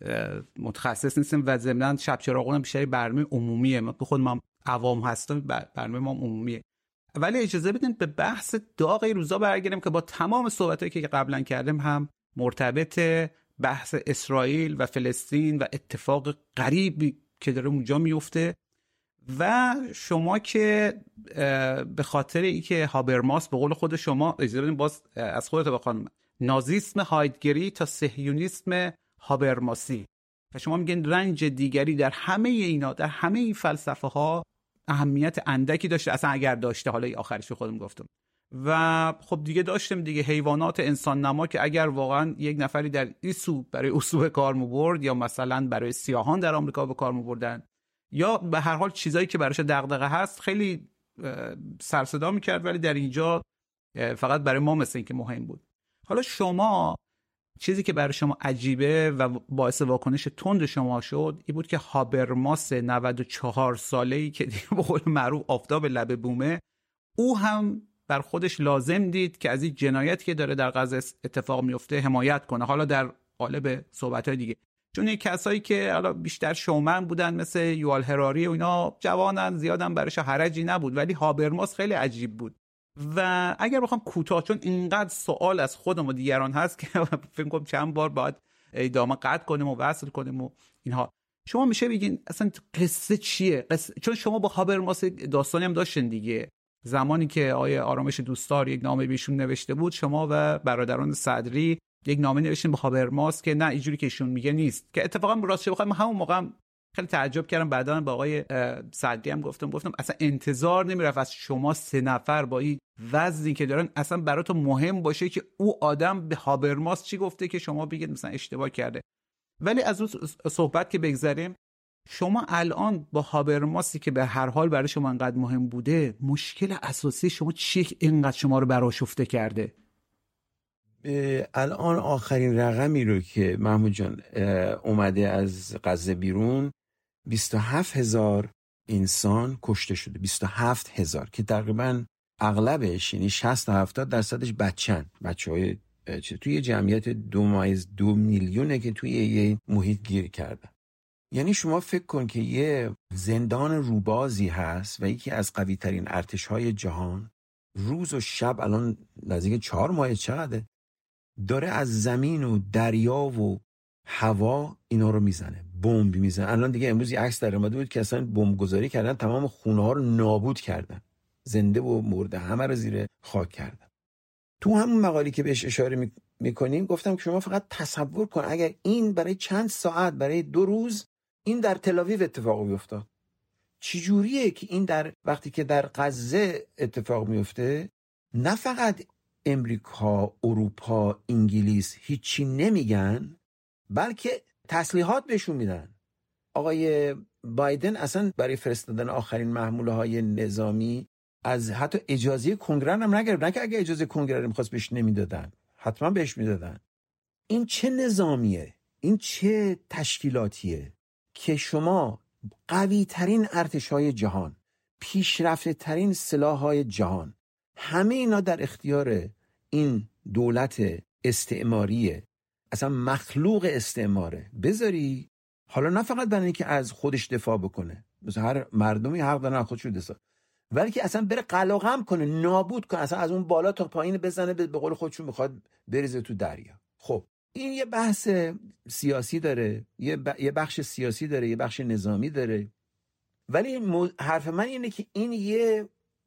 متخصص نیستیم و ضمناً شب چراغون بیشتر برنامه عمومیه، ما خود ما عوام هستیم، برنامه ما عمومیه. ولی اجازه بدین به بحث داغ روزا برگردیم که با تمام صحبتایی که قبلا کردیم هم مرتبط، بحث اسرائیل و فلسطین و اتفاق غریبی که داره اونجا میفته. و شما که به خاطر اینکه هابرماس به قول خود شما، اجازه بدین باز از خودت بخوام، نازیسم هایدگری تا صهیونیسم هابرماسی، و شما میگن رنج دیگری در همه اینا، در همه این فلسفه ها اهمیت اندکی داشته، اصلا اگر داشته، حالا آخرش خودم گفتم. و خب دیگه داشتیم دیگه حیوانات انسان نما که اگر واقعا یک نفری در ایسو برای اصول کار می‌برد، یا مثلا برای سیاهان در آمریکا به کار می‌بردن، یا به هر حال چیزایی که براش دغدغه هست، خیلی سر صدا می‌کرد، ولی در اینجا فقط برای ما مثل این که مهم بود. حالا شما چیزی که برای شما عجیبه و باعث واکنش تند شما شد این بود که هابرماس 94 ساله‌ای که دیگه به قول معروف آفتاب لب بومه، او هم بر خودش لازم دید که از این جنایتی که داره در غزه اتفاق میفته حمایت کنه، حالا در قالب صحبت‌های دیگه. چون این کسایی که حالا بیشتر شومن بودن مثل یوال هراری و اینا، جوانن، زیادم برایش حرجی نبود، ولی هابرماس خیلی عجیب بود. و اگر بخوام کوتاه، چون اینقدر سوال از خودم و دیگران هست که فکر کنم چند بار باید ادامه قطع کنیم و وصل کنیم و اینها، شما میشه بگین اصلا قصه چیه؟ چون شما با هابرماس داستانی هم داشتین دیگه، زمانی که آیه آرامش دوستدار یک نامه بهشون نوشته بود، شما و برادران صدری یک نامه نوشتین به هابرماس که نه اینجوری که ایشون میگه نیست، که اتفاقا راستش بخوام همون موقع هم خیلی تعجب کردم. بعداً با آقای صدری هم گفتم اصلا انتظار نمیرفت از شما 3 نفر با این وزنی که دارن اصلا براتون مهم باشه که او آدم به هابرماس چی گفته که شما بگید مثلا اشتباه کرده. ولی از اون صحبت که بگذریم، شما الان با هابرماسی که به هر حال برای شما انقدر مهم بوده، مشکل اساسی شما چیه که اینقدر شما رو برآشفته کرده؟ الان آخرین رقمی رو که محمود جان اومده از غزه بیرون، 27,000 انسان کشته شده. 27,000 که تقریبا اغلبش، یعنی 60-70% بچه‌های توی جمعیت 2 میلیونه که توی یه محیط گیر کردن. یعنی شما فکر کن که یه زندان روبازی هست و یکی از قوی ترین ارتش‌های جهان روز و شب، الان نزدیک 4 ماه چقدره، داره از زمین و دریا و هوا اینا رو میزنه، بمب میزنه. الان دیگه امروز یه عکس در اومده بود که اصلا بمب گذاری کردن، تمام خونه ها رو نابود کردن، زنده و مرده همه رو زیر خاک کردن. تو همون مقالی که بهش اشاره میکنیم گفتم که شما فقط تصور کن اگر این برای چند ساعت، برای 2 روز این در تل‌آویو اتفاق بیفتاد، چجوریه که این در وقتی که در غزه اتفاق میفته، نه فقط امریکا، اروپا، انگلیس هیچی نمیگن، بلکه تسلیحات بهشون میدن. آقای بایدن اصلا برای فرستادن آخرین محموله های نظامی از حتی اجازه کنگره هم نگرفت، نه که اگه اجازه کنگره رو میخواست بهش نمیدادن، حتما بهش میدادن. این چه نظامیه؟ این چه تشکیلاتیه که شما قوی ترین ارتش های جهان، پیشرفته ترین سلاح های جهان، همه اینا در اختیار این دولت استعماریه، اصلا مخلوق استعماره، بذاری حالا نه فقط برای اینکه از خودش دفاع بکنه، مثلا هر مردمی حق دارن خودشو دفاع، ولی که اصلا بره قلقم کنه، نابود کنه، اصلا از اون بالا تا پایین بزنه، به قول خودشون میخواد بریزه تو دریا. خب این یه بحث سیاسی داره، یه بخش سیاسی داره، یه بخش نظامی داره، ولی حرف من اینه که این یه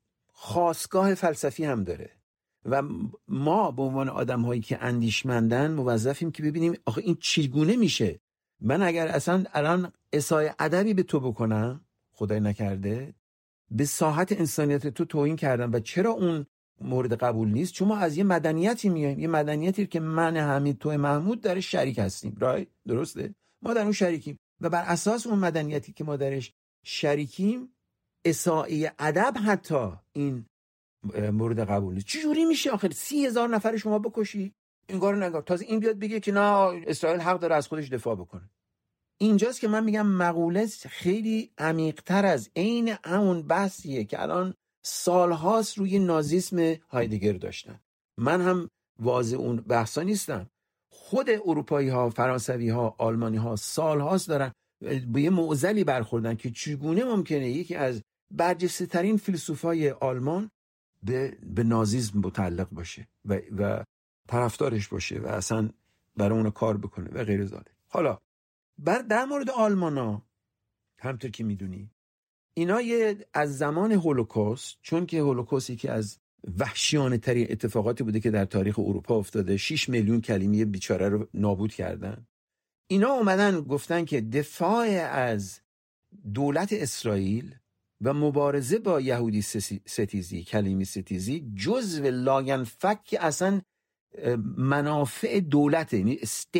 خاستگاه فلسفی هم داره و ما به عنوان آدم‌هایی که اندیشمندن موظفیم که ببینیم آخه این چگونه میشه. من اگر اصلا الان اسای ادبی به تو بکنم، خدای نکرده، به ساحت انسانیت تو توهین کردم، و چرا اون مورد قبول نیست؟ چون ما از یه مدنیتی میایم، یه مدنیتی که من، حمید، تو، محمود در شریک هستیم، درسته؟ ما در اون شریکیم و بر اساس اون مدنیتی که ما درش شریکیم، اسای ادب حتی این مورد قبول نیست. چجوری میشه آخر 30,000 نفر شما بکشی؟ انگار نگار تازه این بیاد بگه که نه اسرائیل حق داره از خودش دفاع بکنه. اینجاست که من میگم مقوله خیلی عمیق‌تر از عین همون بحثیه که الان سالهاست روی نازیسم هایدگر داشتن. من هم واضح اون بحثا نیستم. خود اروپایی ها، فرانسوی ها، آلمانی ها سالهاست دارن به یه معضلی برخوردن که چگونه ممکنه یکی از برجسته ترین فیلسوفای آلمان به نازیسم متعلق باشه و طرفدارش باشه و اصلا برای اون کار بکنه و غیر ذالک. حالا در مورد آلمانا همونطور که میدونی اینا از زمان هولوکاست، چون که هولوکاست یکی از وحشیانه ترین اتفاقاتی بوده که در تاریخ اروپا افتاده، 6 میلیون کلمه بیچاره رو نابود کردن. اینا اومدن گفتن که دفاع از دولت اسرائیل و مبارزه با یهودی ستیزی، کلمی ستیزی جزو لاینفک اصلا منافع دولت، یعنی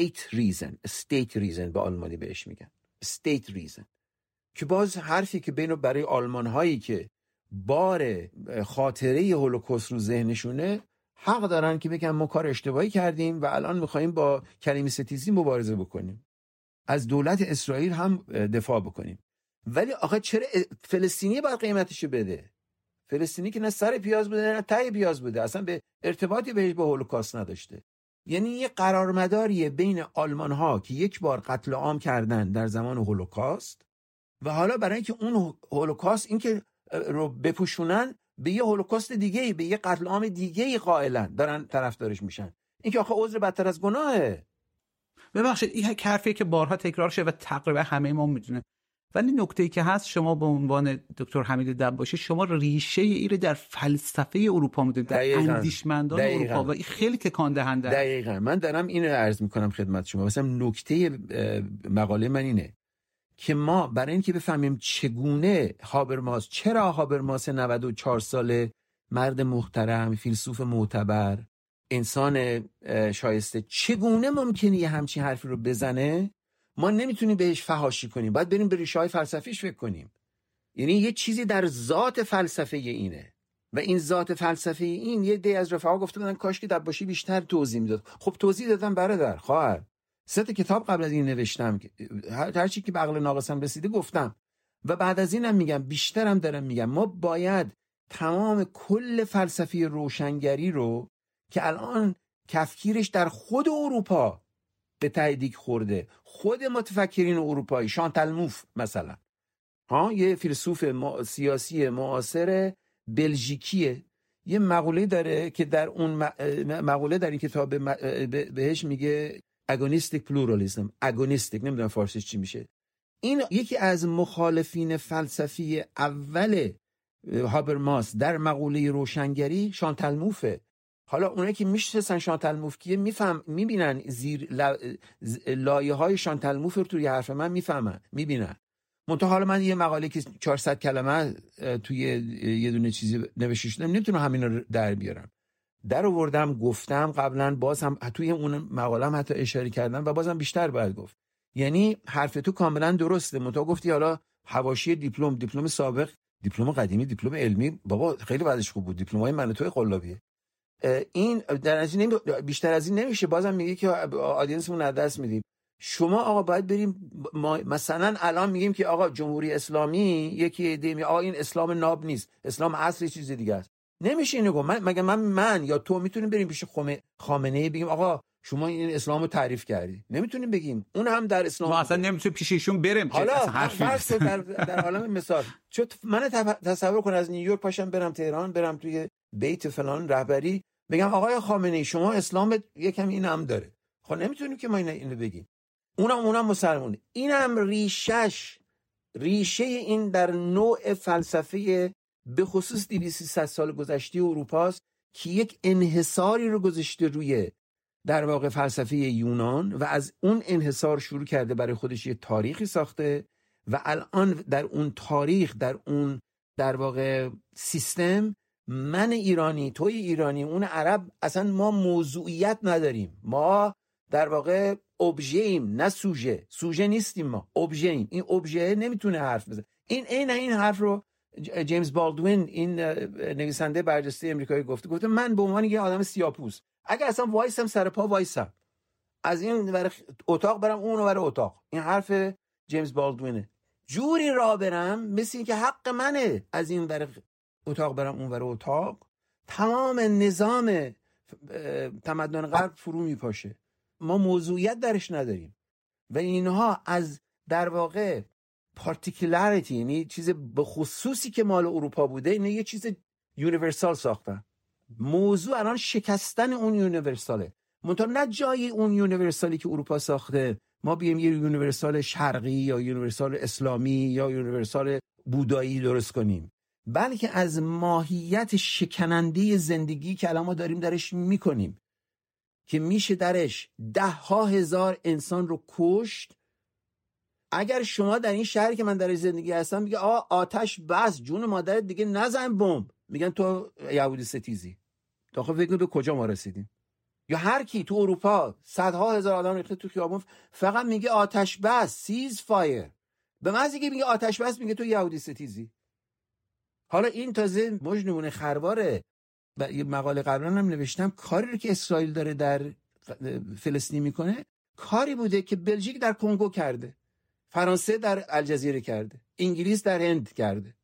state reason به آلمانی بهش میگن state reason، که باز حرفی که برای آلمان هایی که بار خاطره هولوکاست رو ذهنشونه حق دارن که بگن ما کار اشتباهی کردیم و الان میخوایم با کلمی ستیزی مبارزه بکنیم، از دولت اسرائیل هم دفاع بکنیم. ولی آخه چرا فلسطینی باید قیمتشو بده؟ فلسطینی که نه سر پیاز بوده نه ته پیاز بوده، اصلا به ارتباطی بهش با هولوکاست نداشته. یعنی یه قرارمداریه بین آلمان ها که یک بار قتل عام کردن در زمان هولوکاست و حالا برای اینکه اون هولوکاست این که رو بپوشونن به یه هولوکاست دیگه‌ای، به یه قتل عام دیگه‌ای قائلن، دارن طرفدارش میشن. این که آخه عذر بدتر از گناهه. ببخشید این حرفیه که بارها تکرار شده و تقریبا همه ما میدونه، ولی نکته‌ای که هست شما به عنوان دکتر حمید دباشی شما ریشه ای رو در فلسفه اروپا میدونید، در اندیشمندان اروپا، و این خیلی تکان دهنده. دقیقاً من دارم اینو عرض میکنم خدمت شما. مثلا نکته مقاله من اینه که ما برای اینکه بفهمیم چگونه هابرماس، چرا هابرماس 94 ساله مرد محترم، فیلسوف معتبر، انسان شایسته، چگونه ممکنه یه همچین حرفی رو بزنه، ما نمیتونیم بهش فحاشی کنیم، باید بریم به ریشه‌های فلسفیش فکر کنیم. یعنی یه چیزی در ذات فلسفه اینه و این ذات فلسفه این یه دی از رفقا گفته بودن کاش که دباشی بیشتر توضیح میداد. خب توضیح دادم برادر، خواهر، 3 کتاب قبل از این نوشتم، هر چی که به عقل ناقصم رسیده گفتم و بعد از اینم میگم، بیشترم دارم میگم. ما باید تمام کل فلسفه روشنگری رو که الان کفگیرش در خود اروپا به تایید خورده، خود متفکرین اروپایی، شانتال موف مثلا، یه فیلسوف سیاسی معاصر بلژیکیه، یه مقوله داره که در اون مقوله در این کتاب بهش میگه اگونیستیک پلورالیسم، اگونیستیک، نمیدونم فارسیش چی میشه. این یکی از مخالفین فلسفی اول هابرماس در مقوله روشنگری شانتال موفه. حالا اونایی که میشناسن شانتال موف کیه میبینن زیر لایه‌های شانتال موف رو توی حرف من میبینن. منتها حالا من یه مقاله که 400 کلمه توی یه دونه چیزی نوشته شده نمیتونم همینا رو در بیارم. در آوردم، گفتم قبلا، باز هم توی اون مقاله هم حتی اشاره کردم و بازم بیشتر باید گفت. یعنی حرف تو کاملا درسته. منتها گفتی حالا حواشی دیپلم سابق، دیپلم قدیمی، دیپلم علمی، بابا خیلی بعدش خوب بود، دیپلم‌های من و توی قلابیه. این در از این بیشتر از این نمیشه. بازم میگه که آدینسمون از دست میدیم. شما آقا باید بریم، مثلا الان میگیم که آقا جمهوری اسلامی یکی ایده آقا این اسلام ناب نیست، اسلام اصلی چیز دیگه است. نمیشه اینو گفت. مگه من یا تو میتونیم بریم پیش خامنه‌ای بگیم آقا شما این اسلامو تعریف کردی؟ نمیتونیم بگیم. اون هم در اسلام ما اصلا نمیتونیم پیش ایشون بریم. حالا در عالم مثال چون من تصور کن از نیویورک پاشم برم تهران، برم توی بیت فلان رهبری، بگم آقای خامنه‌ای شما اسلام یکم این هم داره. خب نمیتونیم که ما اینو بگیم. اونم مسلمونه. اینم ریشه این در نوع فلسفه به خصوص 200 سال گذشته اروپاست که یک انحصاری رو گذاشته روی در واقع فلسفه یونان و از اون انحصار شروع کرده برای خودش یه تاریخی ساخته و الان در اون تاریخ، در اون در واقع سیستم، من ایرانی، توی ایرانی، اون عرب، اصلا ما موضوعیت نداریم. ما در واقع ابژه‌ایم، نه سوژه نیستیم، ما ابژه‌ایم. این ابژه نمیتونه حرف بزنه. این حرف رو جیمز بالدوین این نویسنده برجسته امریکایی گفته من به عنوان یه آدم سیاه‌پوست اگر اصلا وایسم سر پا وایسم از این ور اتاق برم اون ور اتاق، این حرف جیمز بالدوینه، جوری راه برم مثل این که حق منه از این ور اتاق برم اون ور اتاق، تمام نظام تمدن غرب فرو میپاشه. ما موضوعیت درش نداریم و اینها از در واقع پارتیکولاریتی، یعنی چیز به خصوصی که مال اروپا بوده، اینه یه چیز یونیورسال ساختن. موضوع الان شکستن اون یونیورساله، منتها نه جای اون یونیورسالی که اروپا ساخته ما بیایم یه یونیورسال شرقی یا یونیورسال اسلامی یا یونیورسال بودایی درست کنیم، بلکه از ماهیت شکننده زندگی که الان ما داریم درش میکنیم که میشه درش 10,000 انسان رو کشت. اگر شما در این شهری که من در زندگی هستم میگه آتش بس، جون مادرت دیگه نزن بمب، میگن تو یهودی ستیزی. تا خب فکر به کجا ما رسیدیم؟ یا هر کی تو اروپا 100,000 آدم ریخته تو خیابون فقط میگه آتش بس، سیز فایر، به محض اینکه میگه آتش بس میگه تو یهودی ستیزی. حالا این تازه مجنون خرواره. و یه مقاله قبلا هم نوشتم کاری رو که اسرائیل داره در فلسطین میکنه کاری بوده که بلژیک در کنگو کرده، فرانسه در الجزیره کرده، انگلیس در هند کرده.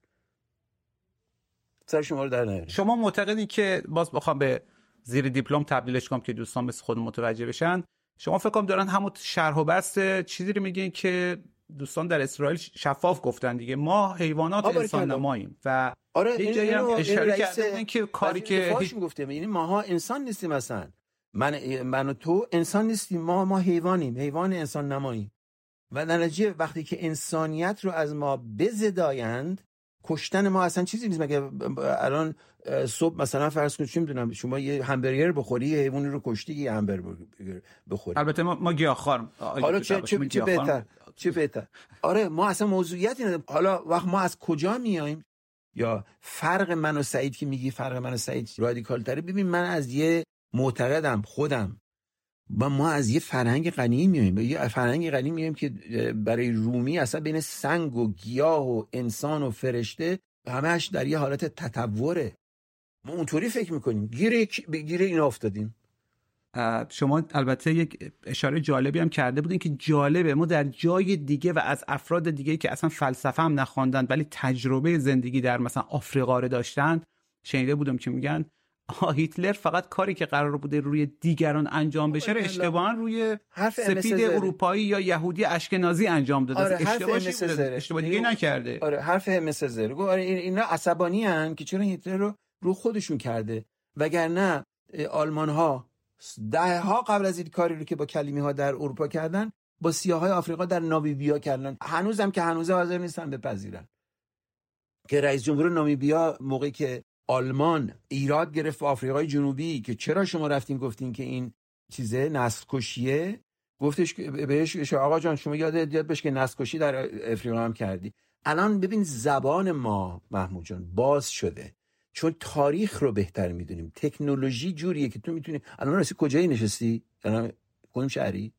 سر شما رو در نیاریم. شما معتقدی که باز بخوام به زیر دیپلم تبدیلش کنم که دوستان مثل خود متوجه بشن، شما فکر کنم دارن همون شرح و بست چیزی رو میگین که دوستان در اسرائیل شفاف گفتن دیگه، ما حیوانات انسان نماییم و یه جایی هم اشاره کردن که کاری که هیچ گفتم، یعنی ماها انسان نیستیم، مثلا من و تو انسان نیستیم، ما حیوانیم، حیوان انسان نماییم. و در نتیجه وقتی که انسانیت رو از ما بزدایند، کشتن ما اصلا چیزی نیست. مگه الان صبح مثلا فرض کنید چی میدونم شما یه همبرگر بخوری، یه حیوانی رو کشتی یه همبرگر بخوری. البته ما گیاهخواریم. حالا چه بهتر. آره ما اصلا موضوعیتی نداریم. حالا وقت ما از کجا میایم؟ یا فرق من و سعید که میگی فرق من و سعید رادیکال تره. ببین من از یه معتقدم خودم ما از یه فرهنگ غنی میایم، یه فرهنگ غنی میایم که برای رومی اصلا بین سنگ و گیاه و انسان و فرشته همهش در یه حالت تطوره. ما اونطوری فکر میکنیم، گیره اینا افتادیم. شما البته یک اشاره جالبی هم کرده بودین که جالبه ما در جای دیگه و از افراد دیگه که اصلا فلسفه هم نخواندن ولی تجربه زندگی در مثلا آفریقا رو داشتن شنیده بودم که میگن هیتلر فقط کاری که قرار بوده روی دیگران انجام بشه رو اشتباهاً روی سفید اروپایی یا یهودی اشکنازی انجام داده. آره اشتباه دیگه نکرده. آره حرف همسزر گفت اینا عصبانی ان که چرا هیتلر رو خودشون کرده، وگرنه آلمان ها دهها قبل از این کاری رو که با کلیمی ها در اروپا کردن با سیاهای آفریقا در نامیبیا کردن. هنوزم که هنوز حاضر نیستن بپذیرن که رئیس جمهور نامیبیا موقعی که آلمان ایراد گرفت به آفریقای جنوبی که چرا شما رفتین گفتین که این چیزه نسل کشیه، گفتش بهش آقا جان شما یاد بش که نسل کشی در افریقا هم کردی. الان ببین زبان ما محمود جان باز شده چون تاریخ رو بهتر میدونیم، تکنولوژی جوریه که تو میتونی. الان راستی کجایی نشستی؟ الان کدوم شهری؟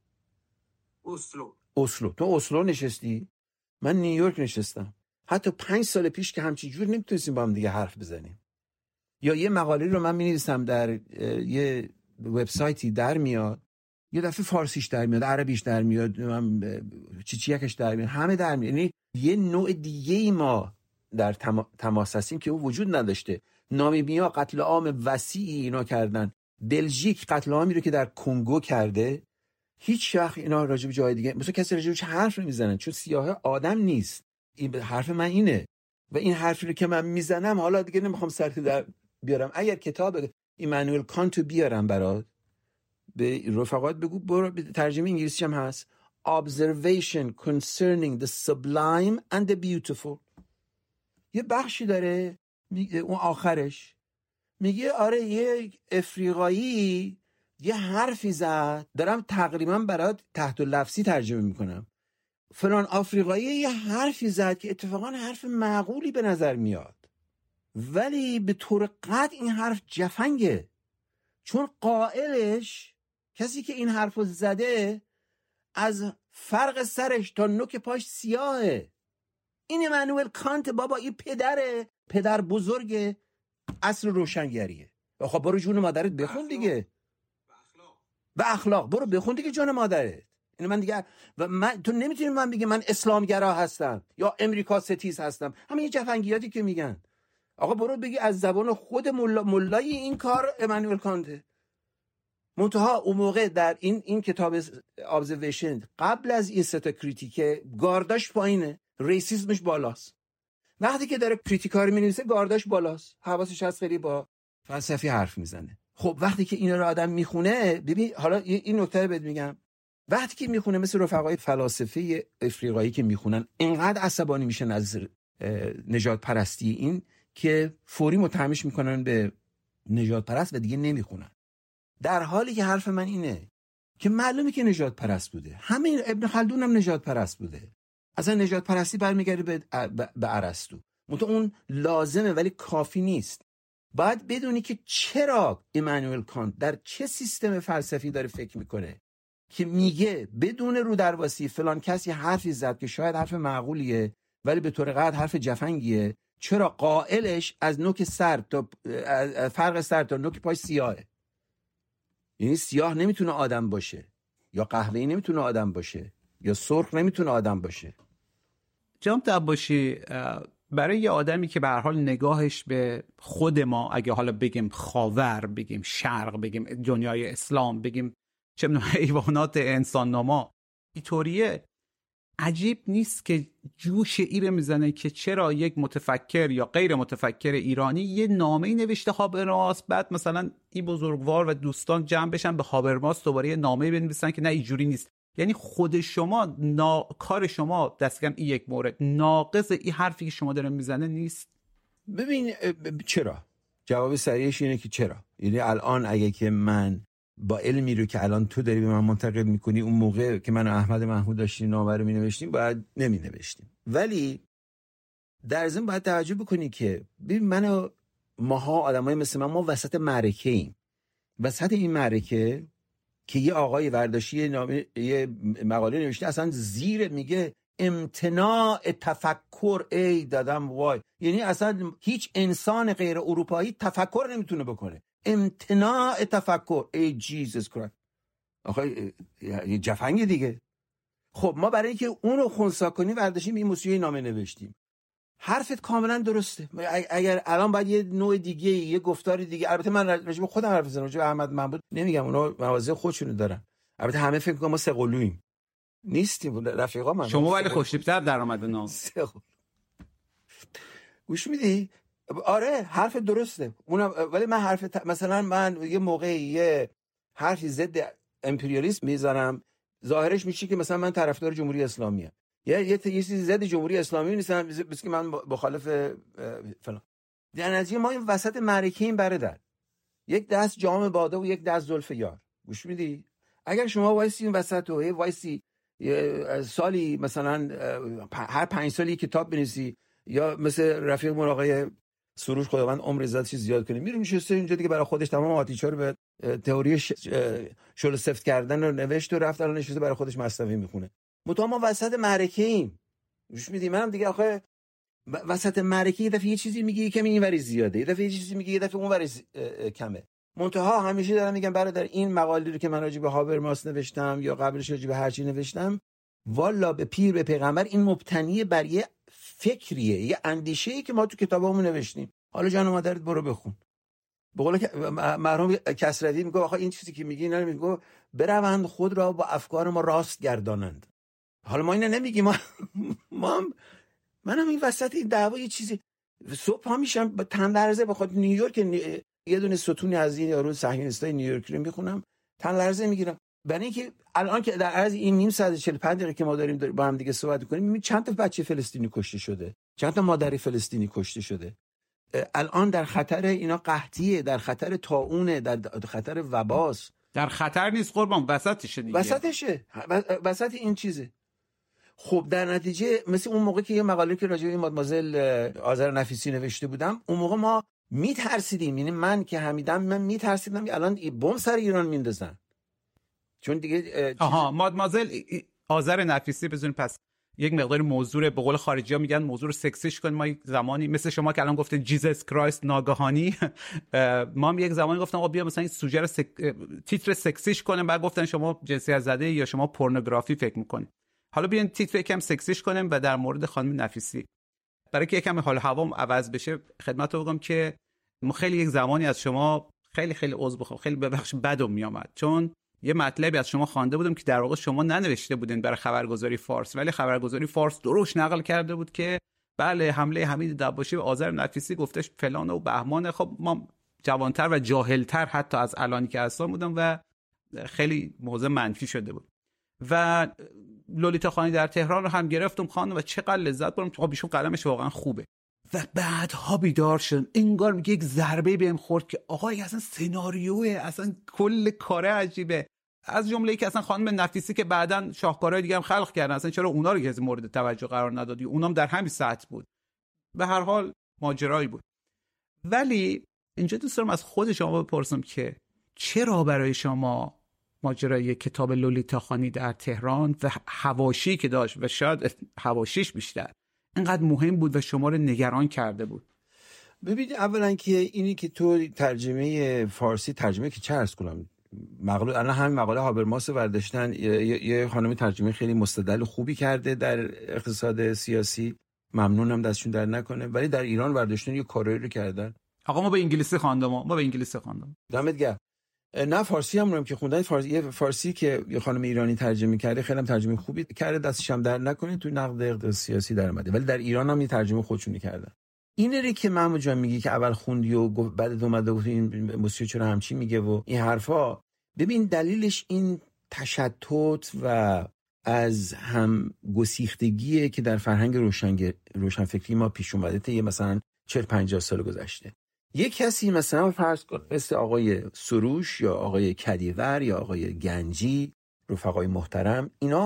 اسلو. تو اسلو نشستی؟ من نیویورک نشستم. حتی 5 سال پیش که همچین جور نمیتونستیم با هم دیگه حرف بزنیم. یا یه مقاله رو من می‌نویسم در یه وبسایتی در میاد، یه دفعه فارسیش در میاد، عربیش در میاد، چیچیکش در میاد، همه در میاد. یعنی یه نوع دیگه‌ای ما در تماس هستیم که اون وجود نداشته. نامیبیا قتل عام وسیعی اینا کردن، بلژیک قتل عامی رو که در کنگو کرده، هیچ وقت اینا راجع به جای دیگه مثلا کسی راجع بهش حرف نمیزنن چون سیاه آدم نیست. این حرف من اینه و این حرفی رو که من میزنم حالا دیگه نمیخوام سرت در بیارم. اگر کتاب ایمانوئل کانتو بیارم برات به رفقات بگو برو، ترجمه انگلیسی هم هست، Observation Concerning the Sublime and the Beautiful. یه بخشی داره اون آخرش میگه آره یه افریقایی یه حرفی زد، دارم تقریبا برات تحت لفظی ترجمه میکنم، فلان آفریقایی یه حرفی زد که اتفاقا حرف معقولی به نظر میاد ولی به طور قطع این حرف جفنگه، چون قائلش کسی که این حرفو زده از فرق سرش تا نوک پاش سیاهه. این امانوئل کانت بابا، این پدر بزرگ عصر روشنگریه. خب برو جون مادرت بخون دیگه. و اخلاق برو بخون دیگه جون مادرت. این من دیگه تو نمیتونی من بگی من اسلامگرا هستم یا امریکا ستیز هستم. همین جفنگیاتی که میگن. آقا برو بگی از زبان خود مولای این کار امانوئل کانته. منتها اون موقع در این کتاب ابزرویشن قبل از این ستا کریتیکه گارداش پایینه، ریسیسمش بالاست. وقتی که داره کریتیکا رو می‌نویسه گارداش بالاست، حواسش هست خیلی با فلسفی حرف میزنه. خب وقتی که اینا رو آدم میخونه، ببین حالا این نکته رو بهت میگم، وقتی که میخونه مثل رفقای فلاسفه افریقایی که میخونن اینقدر عصبانی میشن از نژاد پرستی این که فوری متهمش میکنن به نژاد پرست و دیگه نمیخونن. در حالی که حرف من اینه که معلومه که نژاد پرست بوده. همین ابن خلدون هم نژاد پرست بوده. اصلا نژاد پرستی برمیگرده به ارسطو. اون لازمه ولی کافی نیست. باید بدونی که چرا امانوئل کانت در چه سیستم فلسفی داره فکر میکنه که میگه بدون رو درواسی فلان کسی حرفی زد که شاید حرف معقولیه ولی به طور قطع حرف جفنگیه. چرا قائلش از نوک سر تا فرق سر تا نوک پای سیاهه. یعنی سیاه نمیتونه آدم باشه، یا قهوه‌ای نمیتونه آدم باشه، یا سرخ نمیتونه آدم باشه. جناب دباشی، برای یه آدمی که به هر حال نگاهش به خود ما، اگه حالا بگیم خاور، بگیم شرق، بگیم دنیای اسلام، بگیم چه می‌دونم حیوانات انسان نما، اینطوریه، عجیب نیست که جوش ایره میزنه که چرا یک متفکر یا غیر متفکر ایرانی یه نامه‌ای نوشته هابرماس، بعد مثلا این بزرگوار و دوستان جمع بشن به هابرماس دوباره یه نامه‌ای بنویسن که نه اینجوری نیست. یعنی خود شما کار شما دستگم این یک مورد ناقض این حرفی که شما دارین میزنه نیست؟ ببین چرا؟ جواب سریعش اینه که چرا. یعنی الان اگه که من با علمی رو که الان تو داری به من منتقل میکنی، اون موقع که من و احمد محمود داشتیم نامه رو مینوشتیم باید نمینوشتیم. ولی در ضمن باید توجه بکنی که ببین من و ماها آدمای مثل ما وسط معرکه ایم. وسط این معرکه که یه آقای ورداشی یه مقاله نوشته اصلا زیر میگه امتناع تفکر، ای دادم وای، یعنی اصلا هیچ انسان غیر اروپایی تفکر نمیتونه بکنه. امتناع تفکر، ای جیزس کرایست. آخه یه جفنگ دیگه. خب ما برای اینکه اون رو خنثی کنیم ورداشیم این موسیقی نامه نوشتیم. حرفت کاملا درسته. اگر الان باید یه نوع دیگه، یه گفتار دیگه، البته من راجع به خودم حرف بزنم، راجع به احمد محمود نمیگم، اونا مواضع خودشونو دارن. البته همه فکر می‌کنن ما سه قلویم. نیستیم رفیقا. من شما ولی خوشتیپ‌تر در اومد نام. گوش میدی؟ آره حرف درسته. اونم ولی من حرف مثلا من یه موقعی یه حرفی ضد امپریالیسم میذارم، ظاهرش میشه که مثلا من طرفدار جمهوری اسلامی ام. یه چیزی ضد جمهوری اسلامی نیستم، بس که من مخالف فلان. در نتیجه ما این وسط معرکه این برادر، یک دست جام باده و یک دست زلف یار. گوش میدی؟ اگر شما وایسی این وسط و وایسی سالی مثلا هر 5 سالی کتاب بنویسی، یا مثل رفیق من آقای سروش خداوند عمر عزت چیز زیاد کنه، میره نشسته اینجا دیگه برای خودش تمام آتیشا رو به تئوری شل سفت کردن رو نوشت و رفت الان نشسته برای خودش مثنوی میخونه. متأ ما وسط معرکه ایم. گوش میدی؟ منم دیگه آخه وسط معرکه یه دفعه یه چیزی میگی کمی اینوری زیاده، یه دفعه یه چیزی میگی یه دفعه اونوری کمه. منتها همیشه دارم میگم برادر، این مقاله رو که من راجع به هابرماس نوشتم یا قبلش راجع به هر چی نوشتم، والا به پیر به پیغمبر این مبتنی بر یه فکریه، یه اندیشه‌ای که ما تو کتابامون نوشتیم. حالا جان و مادرت برو بخون. به قول مرحوم کسروی میگه آخه این چیزی که میگی اینا میگه بروند خود را با افکار ما راست گردانند. حالا ما اینا نمیگیم، منم این وسط این دعوا یه چیزی صبح ها میشم با تن لرزه بخاطر نیویورک یه دونه ستونی از این یارو صهیونیستای نیویورک رو میخونم، تن لرزه میگیرم. برای اینکه الان که در عرض این نیم ساعت 45 دقیقه که ما داریم با هم دیگه صحبت کنیم، میبینید چند تا بچه فلسطینی کشته شده، چند تا مادر فلسطینی کشته شده. الان در خطر اینا قحطیه، در خطر طاعونه، در خطر وباست. در خطر نیست قربان، وسطشه دیگه. وسط این چیزه. خب در نتیجه مثل اون موقع که یه مقاله که راجع به مادمازل آذر نفیسی نوشته بودم، اون موقع ما میترسیدیم، یعنی من که حمیدم من میترسیدم که الان بمب سر ایران میندازن. چون دیگه مادمازل آذر نفیسی بزنین پس یک مقدار موضوع به قول خارجی‌ها میگن موضوع رو سکسیش کنیم. ما یک زمانی مثل شما که الان گفتین جیزس کرایست ناگهانی، ما هم یک زمانی گفتم آقا بیا مثلا این سوژه رو تیتر سکسیش کنیم، بعد گفتن شما جنسیت زده یا شما پورنوگرافی فکر میکنید. حالا بیاین تیتر یکم سکسیش کنیم و در مورد خانم نفیسی برای که یکم حال هوام عوض بشه خدمتتون بگم که ما خیلی یک زمانی از شما خیلی عذر بخوام، خیلی ببخش بدم میامد، چون یه مطلبی از شما خوانده بودم که در واقع شما ننوشته بودین برای خبرگزاری فارس، ولی خبرگزاری فارس درست نقل کرده بود که بله حمله حمید دباشی به آذر نفیسی گفتش فلان و بهمان. خب ما جوانتر و جاهلتر حتی از الانی که هستم بودم و خیلی موضوع منفی شده بود. و لولیتا خانی در تهران رو هم گرفتم خانم و چقدر لذت بردم. خب ایشون قلمش واقعا خوبه. و بعدها بیدار شدم، انگار میگه یک ضربه بهم خورد که آقا اصلا سناریوه، اصلا کل کاره عجیبه. از جمله ای که اصلا خانم نفیسی که بعداً شاهکارهای دیگه هم خلق کردن، اصلا چرا اونا رو که مورد توجه قرار ندادی؟ اونام در همین سطح بود. به هر حال ماجرایی بود. ولی اینجا دوست دارم از خود شما بپرسم که چرا برای شما ماجرای کتاب لولیتا خانی در تهران و حواشی که داشت و شاید حواشیش بیشتر اینقدر مهم بود و شما رو نگران کرده بود؟ ببینید، اولا که اینی که تو ترجمه فارسی ترجمه که چه عرض کنم، مقاله الان همین مقاله هابرماس برداشتن، یه خانم ترجمه خیلی مستدل خوبی کرده در اقتصاد سیاسی، ممنونم دستشون در نکنه، ولی در ایران برداشتن یه کاری رو کردن. آقا ما به انگلیسی خواندم. دمت گرم. نه فارسی هم رو که خوندن، فارسی که یه خانم ایرانی ترجمه کرده، خیلی هم ترجمه خوبی کرده، دستش هم در نکنه، تو نقد اقتصاد سیاسی در اومده، ولی در ایران هم یه ترجمه خودشونی کردن. اینه که محمود جان میگی که اول خوندی و بعد اومده گفت این موسیقی چرا همچین میگه و این حرفا. ببین دلیلش این تشتت و از هم گسیختگیه که در فرهنگ روشنفکری ما پیش اومده تا مثلا 40-50 سال گذشته. یک کسی مثلا فرض کن مثل آقای سروش یا آقای کدیور یا آقای گنجی، رفقای محترم،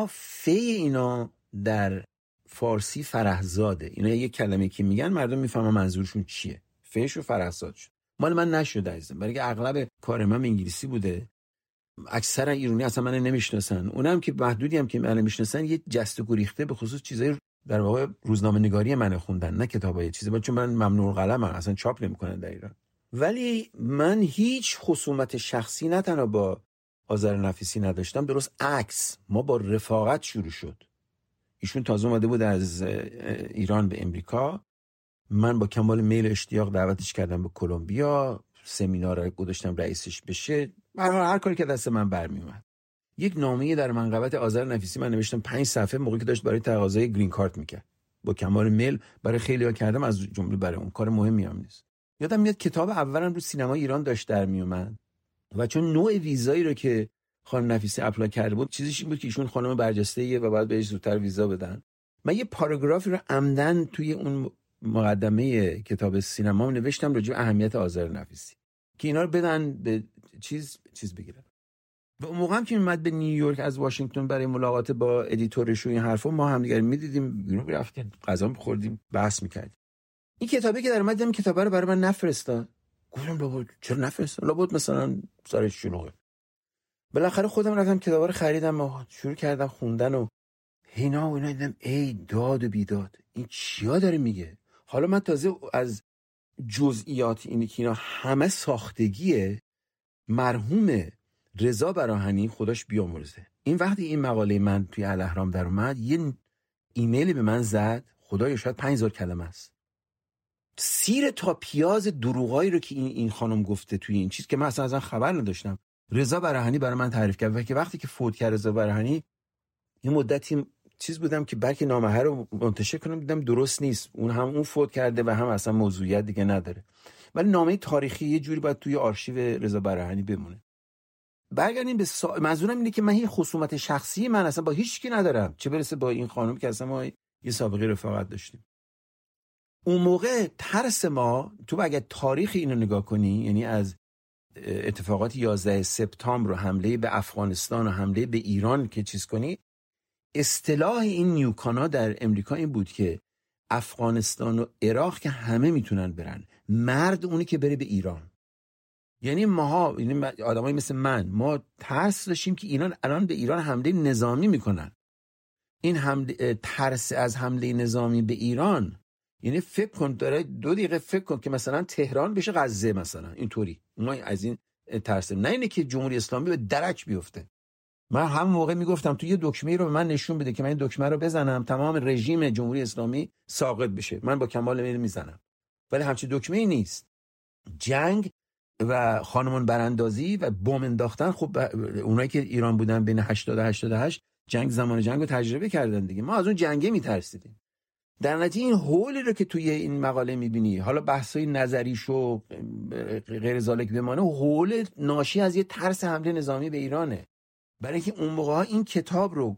اینا در فارسی فرهزاده. اینا یک کلمه که میگن مردم میفهمن منظورشون چیه. فیش و فرهزاد شد. مال من نشده عزیزم، برای که اغلب کار من انگلیسی بوده. اکثر ایرانی اصلا من نمیشناسن. اونم که محدودی هم که من نمیشناسن یه جست و گریخته به خصوص چیزای در واقع روزنامه‌نگاری من خوندن، نه کتابای چیزی، چون من ممنوع القلمم، اصلا چاپ نمی‌کنن در ایران. ولی من هیچ خصومت شخصی نه تنها با آذر نفیسی نداشتم، درست عکس، ما با رفاقت شروع شد. ایشون تازه اومده بود از ایران به امریکا، من با کمال میل اشتیاق دعوتش کردم به کلمبیا، سمینار رو گذاشتم رئیسش بشه، هر کاری که دست من برمی اومد. یک نامه در منقبت آذر نفیسی من نوشتم 5 صفحه، موقعی که داشت برای تقاضای گرین کارت میکرد. با کمال میل برای خیلی‌ها کردم، از جمله برای اون. کار مهمی هم نیست. یادم میاد کتاب اولم رو سینما ایران داشت در میومد و چون نوع ویزایی رو که خانم نفیسی اپلای کرده بود چیزیش این بود که ایشون خانم برجسته‌ایه و باید بهش زودتر ویزا بدن. من یه پاراگرافی رو عمدن توی اون مقدمه کتاب سینما نوشتم راجع به اهمیت آذر نفیسی که اینا رو بدن به چیز بگیرن. و اون موقع هم که اومد به نیویورک از واشنگتن برای ملاقات با ادیتورش و این حرفا، ما هم دیگه می‌دیدیم، بیرون رفتیم، غذا می‌خوردیم، بحث می‌کردیم. این کتابی که در اومد، این کتابه رو برای من نفرستاد. گفتم لابد چرا نفرستاد؟ لابد مثلا سرش شلوغه. بالاخره خودم رفتم کتابا رو خریدم و شروع کردم خوندن و اینا دیدم ای داد و بیداد، این چیا داره میگه؟ حالا من تازه از جزئیات اینی که اینا همه ساختگیه مرحوم رضا براهنی، خداش بیامرزه. این وقتی این مقاله من توی الاهرام در اومد، یه ایمیلی به من زد، خدایا شاید 5000 کلمه است. سیر تا پیاز دروغایی رو که این خانم گفته توی این چیز که من اصلا خبر نداشتم. رضا براهنی برای من تعریف کرد و که وقتی که فوت کرد رضا براهنی، یه مدتی چیز بودم که بلکه نامه رو منتشر کنم، دیدم درست نیست. اون فوت کرده و هم اصلا موضوعیت دیگه نداره. ولی نامه تاریخی یه جوری باید توی آرشیو رضا براهنی بمونه. برگردیم به منظورم اینه که من هیچ خصومت شخصی من اصلا با هیچ کی ندارم، چه برسه با این خانم که اصلا ما یه سابقه رفاقت داشتیم. اون موقع ترس ما، تو اگه تاریخ اینو نگاه کنی، یعنی از اتفاقات 11 سپتامبر و حمله به افغانستان و حمله به ایران که چیز کنی، اصطلاح این نیوکانا در امریکا این بود که افغانستان و عراق که همه میتونن برن، مرد اونی که بره به ایران. یعنی ماها، یعنی آدمایی مثل ما ترس داشتیم که ایران الان به ایران حمله نظامی میکنن. این ترس از حمله نظامی به ایران، یعنی فکر کن داره 2 دقیقه فکر کن که مثلا تهران بشه غزه مثلا، اینطوری ما از این ترسیم، نه اینه که جمهوری اسلامی به درک بیفته. من همون موقع میگفتم تو یه دکمه رو به من نشون بده که من این دکمه رو بزنم تمام رژیم جمهوری اسلامی ساقط بشه، من با کمال میل میزنم. ولی همچین دکمه‌ای نیست. جنگ و خانمان براندازی و بمب انداختن، خب اونایی که ایران بودن بین 80 و 88 زمان جنگ رو تجربه کردن دیگه. ما از اون جنگه میترسیدیم. در نتیجه این هولی رو که توی این مقاله میبینی، حالا بحثای نظریش و غیر ذالک بمانه، هول ناشی از یه ترس حمله نظامی به ایرانه. برای اینکه اون موقع این کتاب رو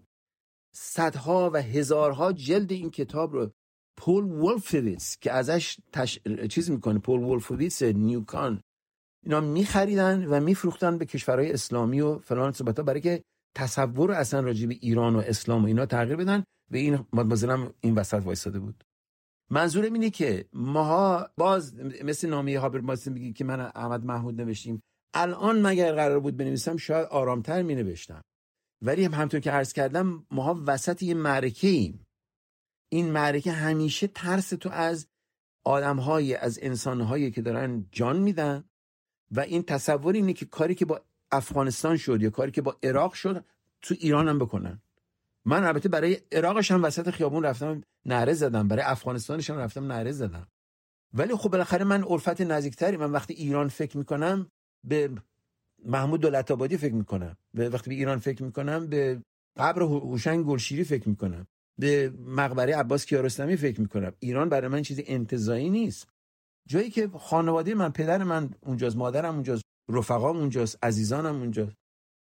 صدها و هزارها جلد این کتاب رو پول وولفویتس که ازش چیز میکنه، پول وولفویتس نیوکان، اینا میخریدن و میفروختن به کشورهای اسلامی و فلان صحبتا، برای که تصور اصلا راجع به ایران و اسلام و اینا تغییر بدن. و این مادمازلم این وسط وایساده بود. منظورم اینه که ماها باز مثل نامه هابرماس میگی که من احمد محمود نوشتیم، الان مگر قرار بود بنویسم شاید آرامتر مینوشتم، ولی همونطور که عرض کردم ماها وسط یه معرکه ایم. این معرکه همیشه ترس تو از آدم‌های، از انسان‌هایی که دارن جان میدن، و این تصور اینه که کاری که با افغانستان شد یا کاری که با عراق شد تو ایران هم بکنن. من البته برای عراقش هم وسط خیابون رفتم نعره زدم، برای افغانستانش هم رفتم نعره زدم، ولی خب بالاخره من الفت نزدیکتری، من وقتی ایران فکر میکنم به محمود دولت‌آبادی فکر میکنم، وقتی به ایران فکر میکنم به قبر هوشنگ گلشیری فکر میکنم، به مقبره عباس کیارستمی فکر میکنم. ایران برای من چیزی انتزاعی نیست، جایی که خانواده من، پدر من اونجاست، مادرم اونجاست، رفقام اونجاست، عزیزانم اونجاست،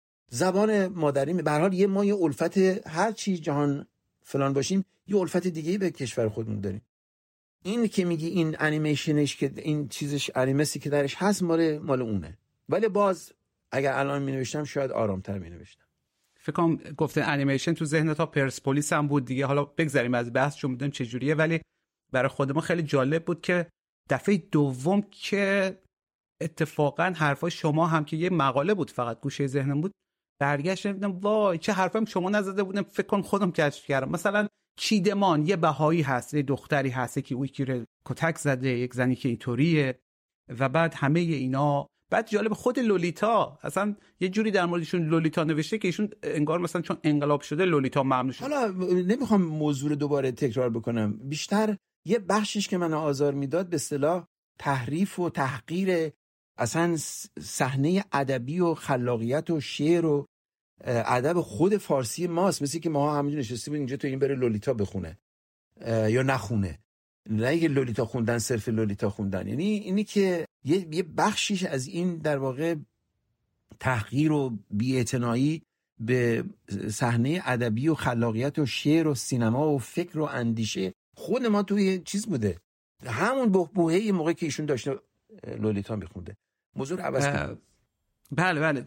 زبان مادریم. به هر حال ما یه الفت، هر چی جهان فلان باشیم یه الفت دیگه به کشور خودمون داریم. این که میگی این انیمیشنش که این چیزش انیمسی که درش هست مال اونه، ولی باز اگر الان مینوشتم شاید آرامتر مینوشتم. فکر کنم گفته انیمیشن تو ذهن تا پرسپولیس هم بود دیگه. حالا بگذریم از بحث چون میدونم چه جوریه، ولی برای خود ما خیلی جالب بود که دفعه دوم که اتفاقا حرفای شما هم که یه مقاله بود فقط گوشه ذهنم بود، برگشتم دیدم وای چه حرفام شما نزده بودم، فکر کنم خودم کشف کردم. مثلا چیدمان یه بهایی هست، یه دختری هست که ویکی رو کتک زده، یک زنی که اینطوریه، و بعد همه اینا. بعد جالب خود لولیتا اصلا یه جوری در موردشون لولیتا نوشته که ایشون انگار مثلا چون انقلاب شده لولیتا ممنوع شده. حالا نمیخوام موضوع رو دوباره تکرار بکنم، بیشتر یه بخشش که من آزار میداد به اصطلاح تحریف و تحقیر اصلا صحنه ادبی و خلاقیت و شعر و ادب خود فارسی ماست. مثل که ما همینجوری نشستیم اینجا تو این بره لولیتا بخونه یا نخونه، نه که لولیتا خوندن صرف لولیتا خوندن، یعنی اینی که یه بخشیش از این در واقع تحقیر و بی‌اعتنایی به صحنه ادبی و خلاقیت و شعر و سینما و فکر و اندیشه خود ما توی چیز بوده. همون بحبوحه موقعی که ایشون داشته لولیتا میخونده موضوع رو عوض کنه. بله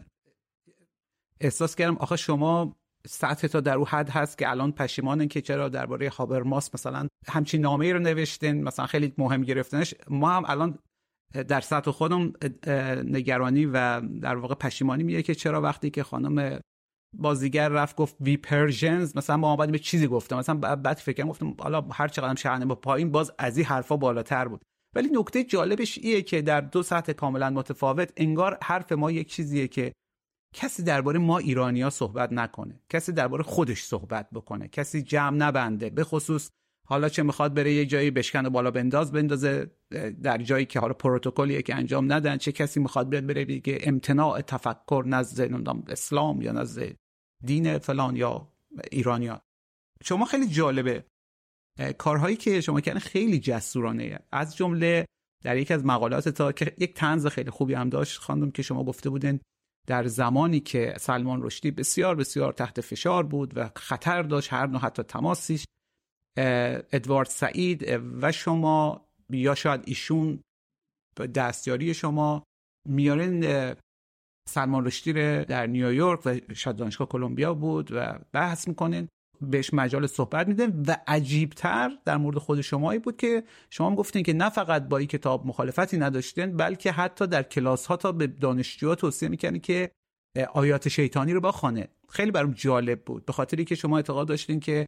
احساس کردم آخه شما سطح تا در اون حد هست که الان پشیمانن که چرا درباره هابرماس مثلا همچین نامه‌ای رو نوشتین، مثلا خیلی مهم گرفتنش. ما هم الان در سطح خودم نگرانی و در واقع پشیمانی میگه که چرا وقتی که خانم بازیگر رفت گفت وی پرژنز، مثلا ما بعد به چیزی گفتم، مثلا بعد فکر گفتم حالا هر چقدرم شأن با پایین باز از این حرفا بالاتر بود. ولی نکته جالبش اینه که در دو سطح کاملا متفاوت انگار حرف ما یک چیزیه که کسی درباره ما ایرانی‌ها صحبت نکنه، کسی درباره خودش صحبت بکنه، کسی جمع نبنده، به خصوص حالا چه میخواد بره یه جایی بشکنه بالا بندازه در جایی که حالا پروتکلیه که انجام ندن، چه کسی میخواد بره بگه امتناع تفکر نزد اسلام یا نزد دین فلان یا ایرانی‌ها. شما خیلی جالبه کارهایی که شما کردن، خیلی جسورانه. از جمله در یکی از مقالات تا که یک طنز خیلی خوبی هم داشت خواندم که شما گفته بودین در زمانی که سلمان رشدی بسیار بسیار تحت فشار بود و خطر داشت هر نوع حتی تماسیش، ادوارد سعید و شما یا شاید ایشون دستیاری شما میارن سلمان رشدی رو در نیویورک و شاید دانشگاه کلمبیا بود و بحث میکنن، بهش مجال صحبت میدن. و عجیبتر در مورد خود شمایی بود که شما گفتین که نه فقط با این کتاب مخالفتی نداشتین، بلکه حتی در کلاس ها تا به دانشجوها توصیه میکنن که آیات شیطانی رو بخونه. خیلی برام جالب بود به خاطری که شما اعتقاد داشتین که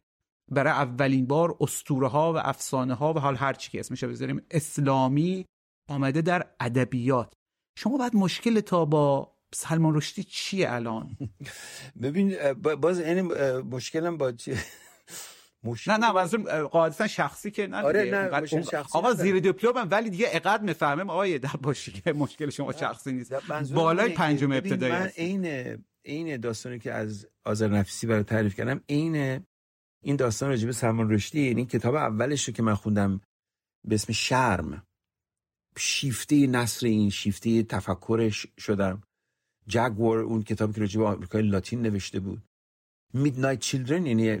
برای اولین بار اسطوره ها و افسانه ها و حال هر چی که اسمش بذاریم اسلامی آمده در ادبیات. شما بعد مشکل تا با سلمان رشدی چیه الان؟ ببین باز این مشکلم با چیه؟ نه مثلا قاعدتا شخصی که نه. آره نه آقا زیر دیپلمم ولی دیگه اقد میفهمم آقای در باشی که مشکل شما شخصی نیست. بالای پنجم ابتدایی من این داستانی که از آذرنفیسی برای تعریف کردم این داستان راجع به سلمان رشدی، این کتاب اولش رو که من خوندم به اسم شرم، شیفته نثر این شیفته تفکرش شدم. جگور اون کتابی که راجع به آمریکای لاتین نوشته بود. میدنایت چیلدرن یعنی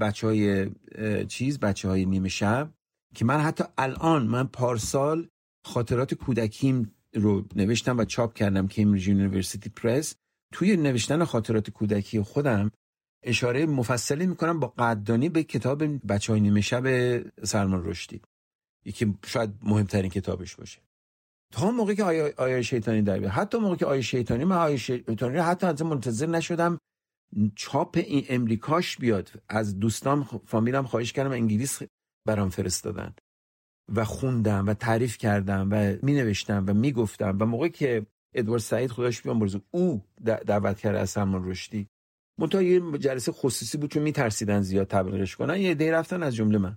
بچه‌های نیمه شب، که من حتی الان من پارسال خاطرات کودکیم رو نوشتم و چاپ کردم کمبریج یونیورسیتی پرس. توی نوشتن خاطرات کودکی خودم اشاره مفصلی میکنم با قدردانی به کتاب بچه‌های نیمه شب سلمان رشدی، یکی شاید مهمترین کتابش باشه. تا موقعی که آیه شیطانی در بیاد، حتی موقعی که آیه شیطانی حتی منتظر نشدم چاپ این امریکاش بیاد. از دوستان فامیلم خواهش کردم انگلیس برام فرستادن و خوندم و تعریف کردم و می نوشتم و می گفتم. و موقعی که ادوارد سعید خداش بیامرزه او دعوت کرده از سلمان رشدی، منتها یه جلسه خصوصی بود چون می ترسیدن زیاد تبلیغش کنن، یه عده رفتن از جمله من.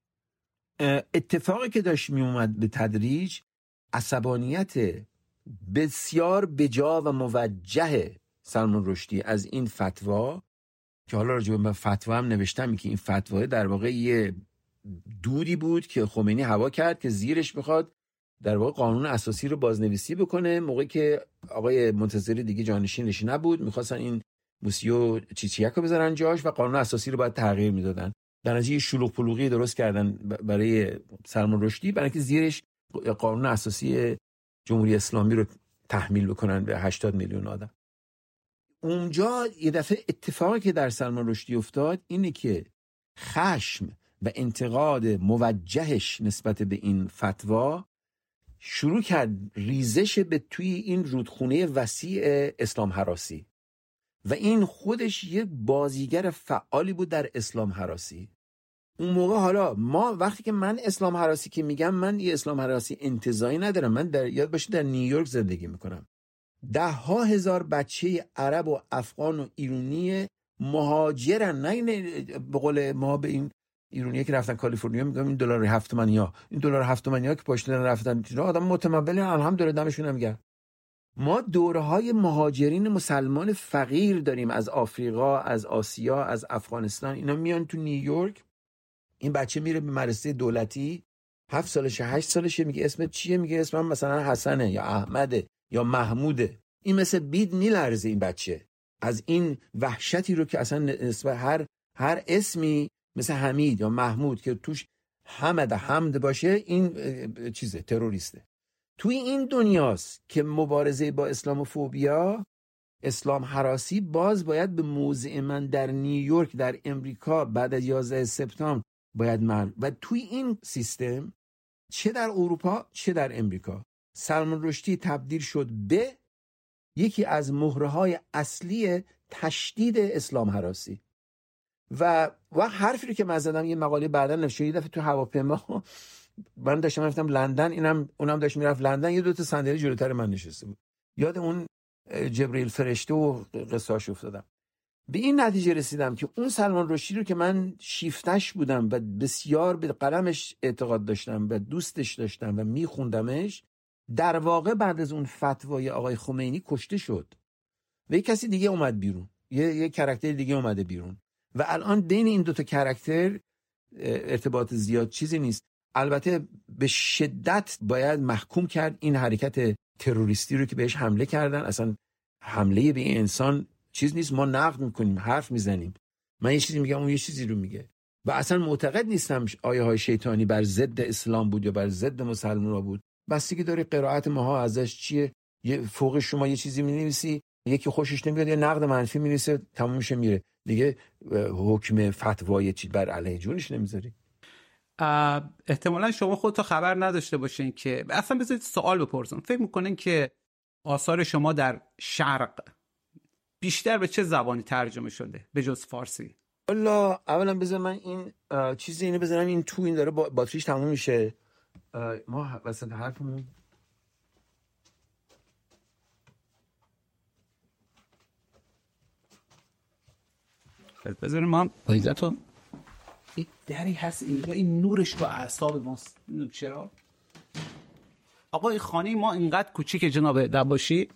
اتفاقی که داشت می اومد به تدریج، عصبانیت بسیار بجا و موجه سلمان رشدی از این فتوا، که حالا راجع به فتوا هم نوشتم که این فتوا در واقع یه دودی بود که خمینی هوا کرد که زیرش بخواد در واقع قانون اساسی رو بازنویسی بکنه. موقعی که آقای منتظری دیگه جانشینش نبود، می‌خواستن این موسیو چیچیک رو بذارن جاش و قانون اساسی رو باید تغییر میدادن. در نتیجه شلوغ پلوغی درست کردن برای سلمان رشدی برای اینکه زیرش قانون اساسی جمهوری اسلامی رو تحمیل بکنن به 80 میلیون آدم. اونجا یه دفعه اتفاقی که در سلمان رشدی افتاد اینه که خشم و انتقاد موجهش نسبت به این فتوا شروع کرد ریزش به توی این رودخونه وسیع اسلام هراسی، و این خودش یک بازیگر فعالی بود در اسلام هراسی. اون موقع حالا ما وقتی که من اسلام هراسی که میگم، من یه اسلام هراسی انتزاعی ندارم. من یاد باشه در نیویورک زندگی میکنم. 10,000 بچه عرب و افغان و ایرانی مهاجرن. نه به قول ما به این ایرونیه که رفتن کالیفرنیا میگم این $7 تومانیا، این $7 تومانیا که پاشتن رفتن، آدم متمول الحمدلله دمشون هم گرم. ما دوره‌های مهاجرین مسلمان فقیر داریم از آفریقا، از آسیا، از افغانستان. اینا میان تو نیویورک، این بچه میره به مدرسه دولتی، 7 سالشه 8 سالشه، میگه اسمت چیه؟ میگه اسمم مثلا حسنه یا احمده یا محموده. این مثل بید میلرزه این بچه از این وحشتی رو که اصلا نسبت هر اسمی مثل حمید یا محمود که توش حمد باشه، این چیزه، تروریسته. توی این دنیاست که مبارزه با اسلاموفوبیا، اسلام هراسی باز باید به موضع من در نیویورک در امریکا بعد از 11 سپتامبر باید و توی این سیستم چه در اروپا چه در امریکا سلمان رشدی تبدیل شد به یکی از مهره‌های اصلی تشدید اسلام هراسی. و حرفی رو که من زدم، یه مقاله بعداً نوشتم، یه دفعه تو هواپیما من داشتم رفتم لندن، اونم داشت میرفت لندن، یه 2 صندلی جلوتر من نشسته بود. یاد اون جبرئیل فرشته و قصه‌اش افتادم. به این نتیجه رسیدم که اون سلمان رشدی رو که من شیفتش بودم و بسیار به قلمش اعتقاد داشتم و دوستش داشتم و میخوندمش، در واقع بعد از اون فتوای آقای خمینی کشته شد و یک کسی دیگه اومد بیرون، یه کاراکتر دیگه اومده بیرون. و الان بین این 2 تا کاراکتر ارتباط زیاد چیزی نیست. البته به شدت باید محکوم کرد این حرکت تروریستی رو که بهش حمله کردن. اصلا حمله به این انسان چیز نیست، ما نقد میکنیم، حرف میزنیم، من یه چیزی میگم اون یه چیزی رو میگه. و اصلا معتقد نیستم آیه های شیطانی بر ضد اسلام بود یا بر ضد مسلمان‌ها بود. بستگی داره قرائت ماها ازش چیه. یه فوق شما یه چیزی مینویسی، یکی خوشش نمیاد یه نقد منفی مینویسه، تموم میشه میره دیگه، حکم فتوای چی بر علیه جونش نمیذاری. احتمالاً شما خودتون خبر نداشته باشین که اصلا بذارید سوال بپرسم، فکر میکنین که آثار شما در شرق بیشتر به چه زبانی ترجمه شده به جز فارسی؟ والا اولا بذار من این چیزی اینو بذارم این تو، این داره باتریش تموم میشه. ما وسط حرفمون بذاریم ما عزتو این دری هست اینجا، این نورش تو اعصاب ماست. نمیدونم چرا آقا این خانه ما اینقدر کوچیکه جناب دباشی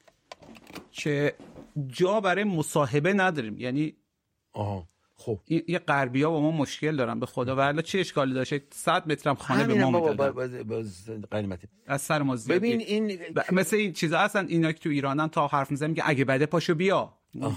که جا برای مصاحبه نداریم. یعنی خب یه غربی‌ها با ما مشکل دارن به خدا، ولی چه اشکالی داشت 100 مترم خانه به ما میدادن قیمتی از سر ما زیاد. ببین این مثل این چیزا هستن اینا که تو ایرانن، تا حرف میزنیم که اگه بده پاشو بیا.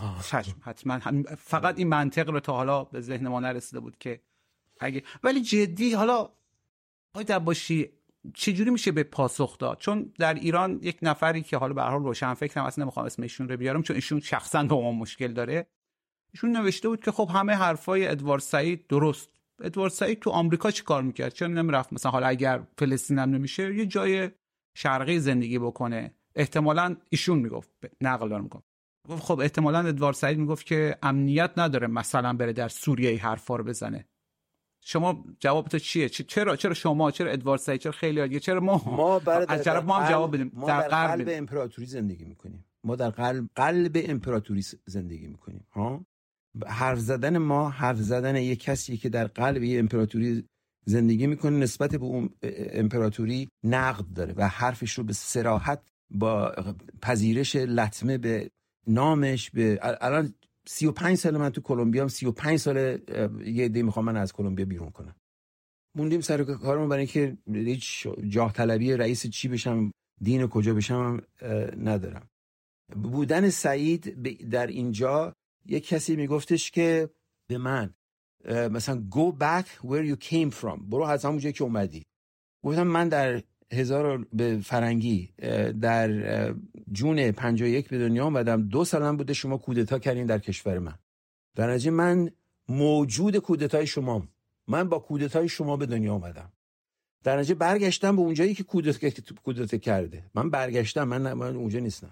حتما فقط این منطق رو تا حالا به ذهن ما نرسیده بود که اگه، ولی جدی حالا آقای دباشی چجوری میشه به پاسخ داد؟ چون در ایران یک نفری که حالا به هر حال روشن فکرم، اصلا نمیخوام اسم ایشون رو بیارم چون ایشون شخصا با ما مشکل داره، ایشون نوشته بود که خب همه حرفای ادوارد سعید درست. ادوارد سعید تو آمریکا چی کار میکرد؟ چرا نمیرفت مثلا حالا اگر فلسطین هم نمیشه یه جای شرقی زندگی بکنه؟ احتمالاً ایشون میگفت، نقل دارم میگم، خب احتمالاً ادوارد سعید میگفت که امنیت نداره مثلا بره در سوریه ای حرفا رو بزنه. شما جواب تو چیه؟ چرا شما، چرا ادوارد سعید، چرا خیلی دیگه، چرا ما از طرف ما هم جواب بدیم؟ ما در قلب امپراتوری زندگی میکنیم. ما در قلب امپراتوری زندگی میکنیم. حرف زدن یک کسی که در قلب یه امپراتوری زندگی میکنه نسبت به اون امپراتوری نقد داره و حرفش رو به صراحت با پذیرش لطمه به نامش. به الان 35 سال من تو کلمبیام، 35 سال یه عده میخوام من از کلمبیا بیرون کنم. موندیم سر کارمون برای اینکه هیچ جاه طلبی رئیس چی بشم، دین کجا بشم ندارم. بودن سعید در اینجا یک کسی میگفتش که به من مثلا go back where you came from، برو از همون جایی که اومدی. گفتم من در به فرنگی در جون 51 به دنیا اومدم، 2 سالم بوده شما کودتا کردین در کشور من. در نتیجه من موجود کودتای شمام، من با کودتای شما به دنیا اومدم. در نتیجه برگشتم به اونجایی که کودتا کرده. من برگشتم، من اونجا نیستم.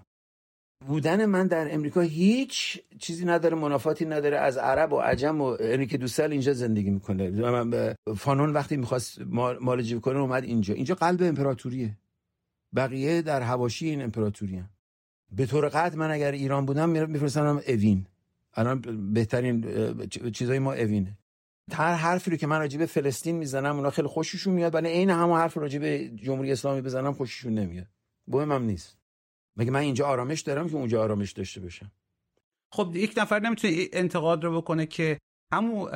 بودن من در امریکا هیچ چیزی نداره، منافاتی نداره از عرب و عجم و انریکه دوسل اینجا زندگی میکنه. فانون وقتی میخواست مال جیب کنه اومد اینجا قلب امپراتوریه. بقیه در حواشی این امپراتوری هم. به طور قطع من اگر ایران بودم میفرستم اوین. الان بهترین چیزای ما اوینه. هر حرفی رو که من راجع به فلسطین میزنم اونا خیلی خوششون میاد، ولی عین همون حرف راجع به جمهوری اسلامی بزنم خوششون نمیاد. مهمم نیست. مگه من اینجا آرامش دارم که اونجا آرامش داشته باشم؟ خب یک نفر نمیتونه انتقاد رو بکنه که همون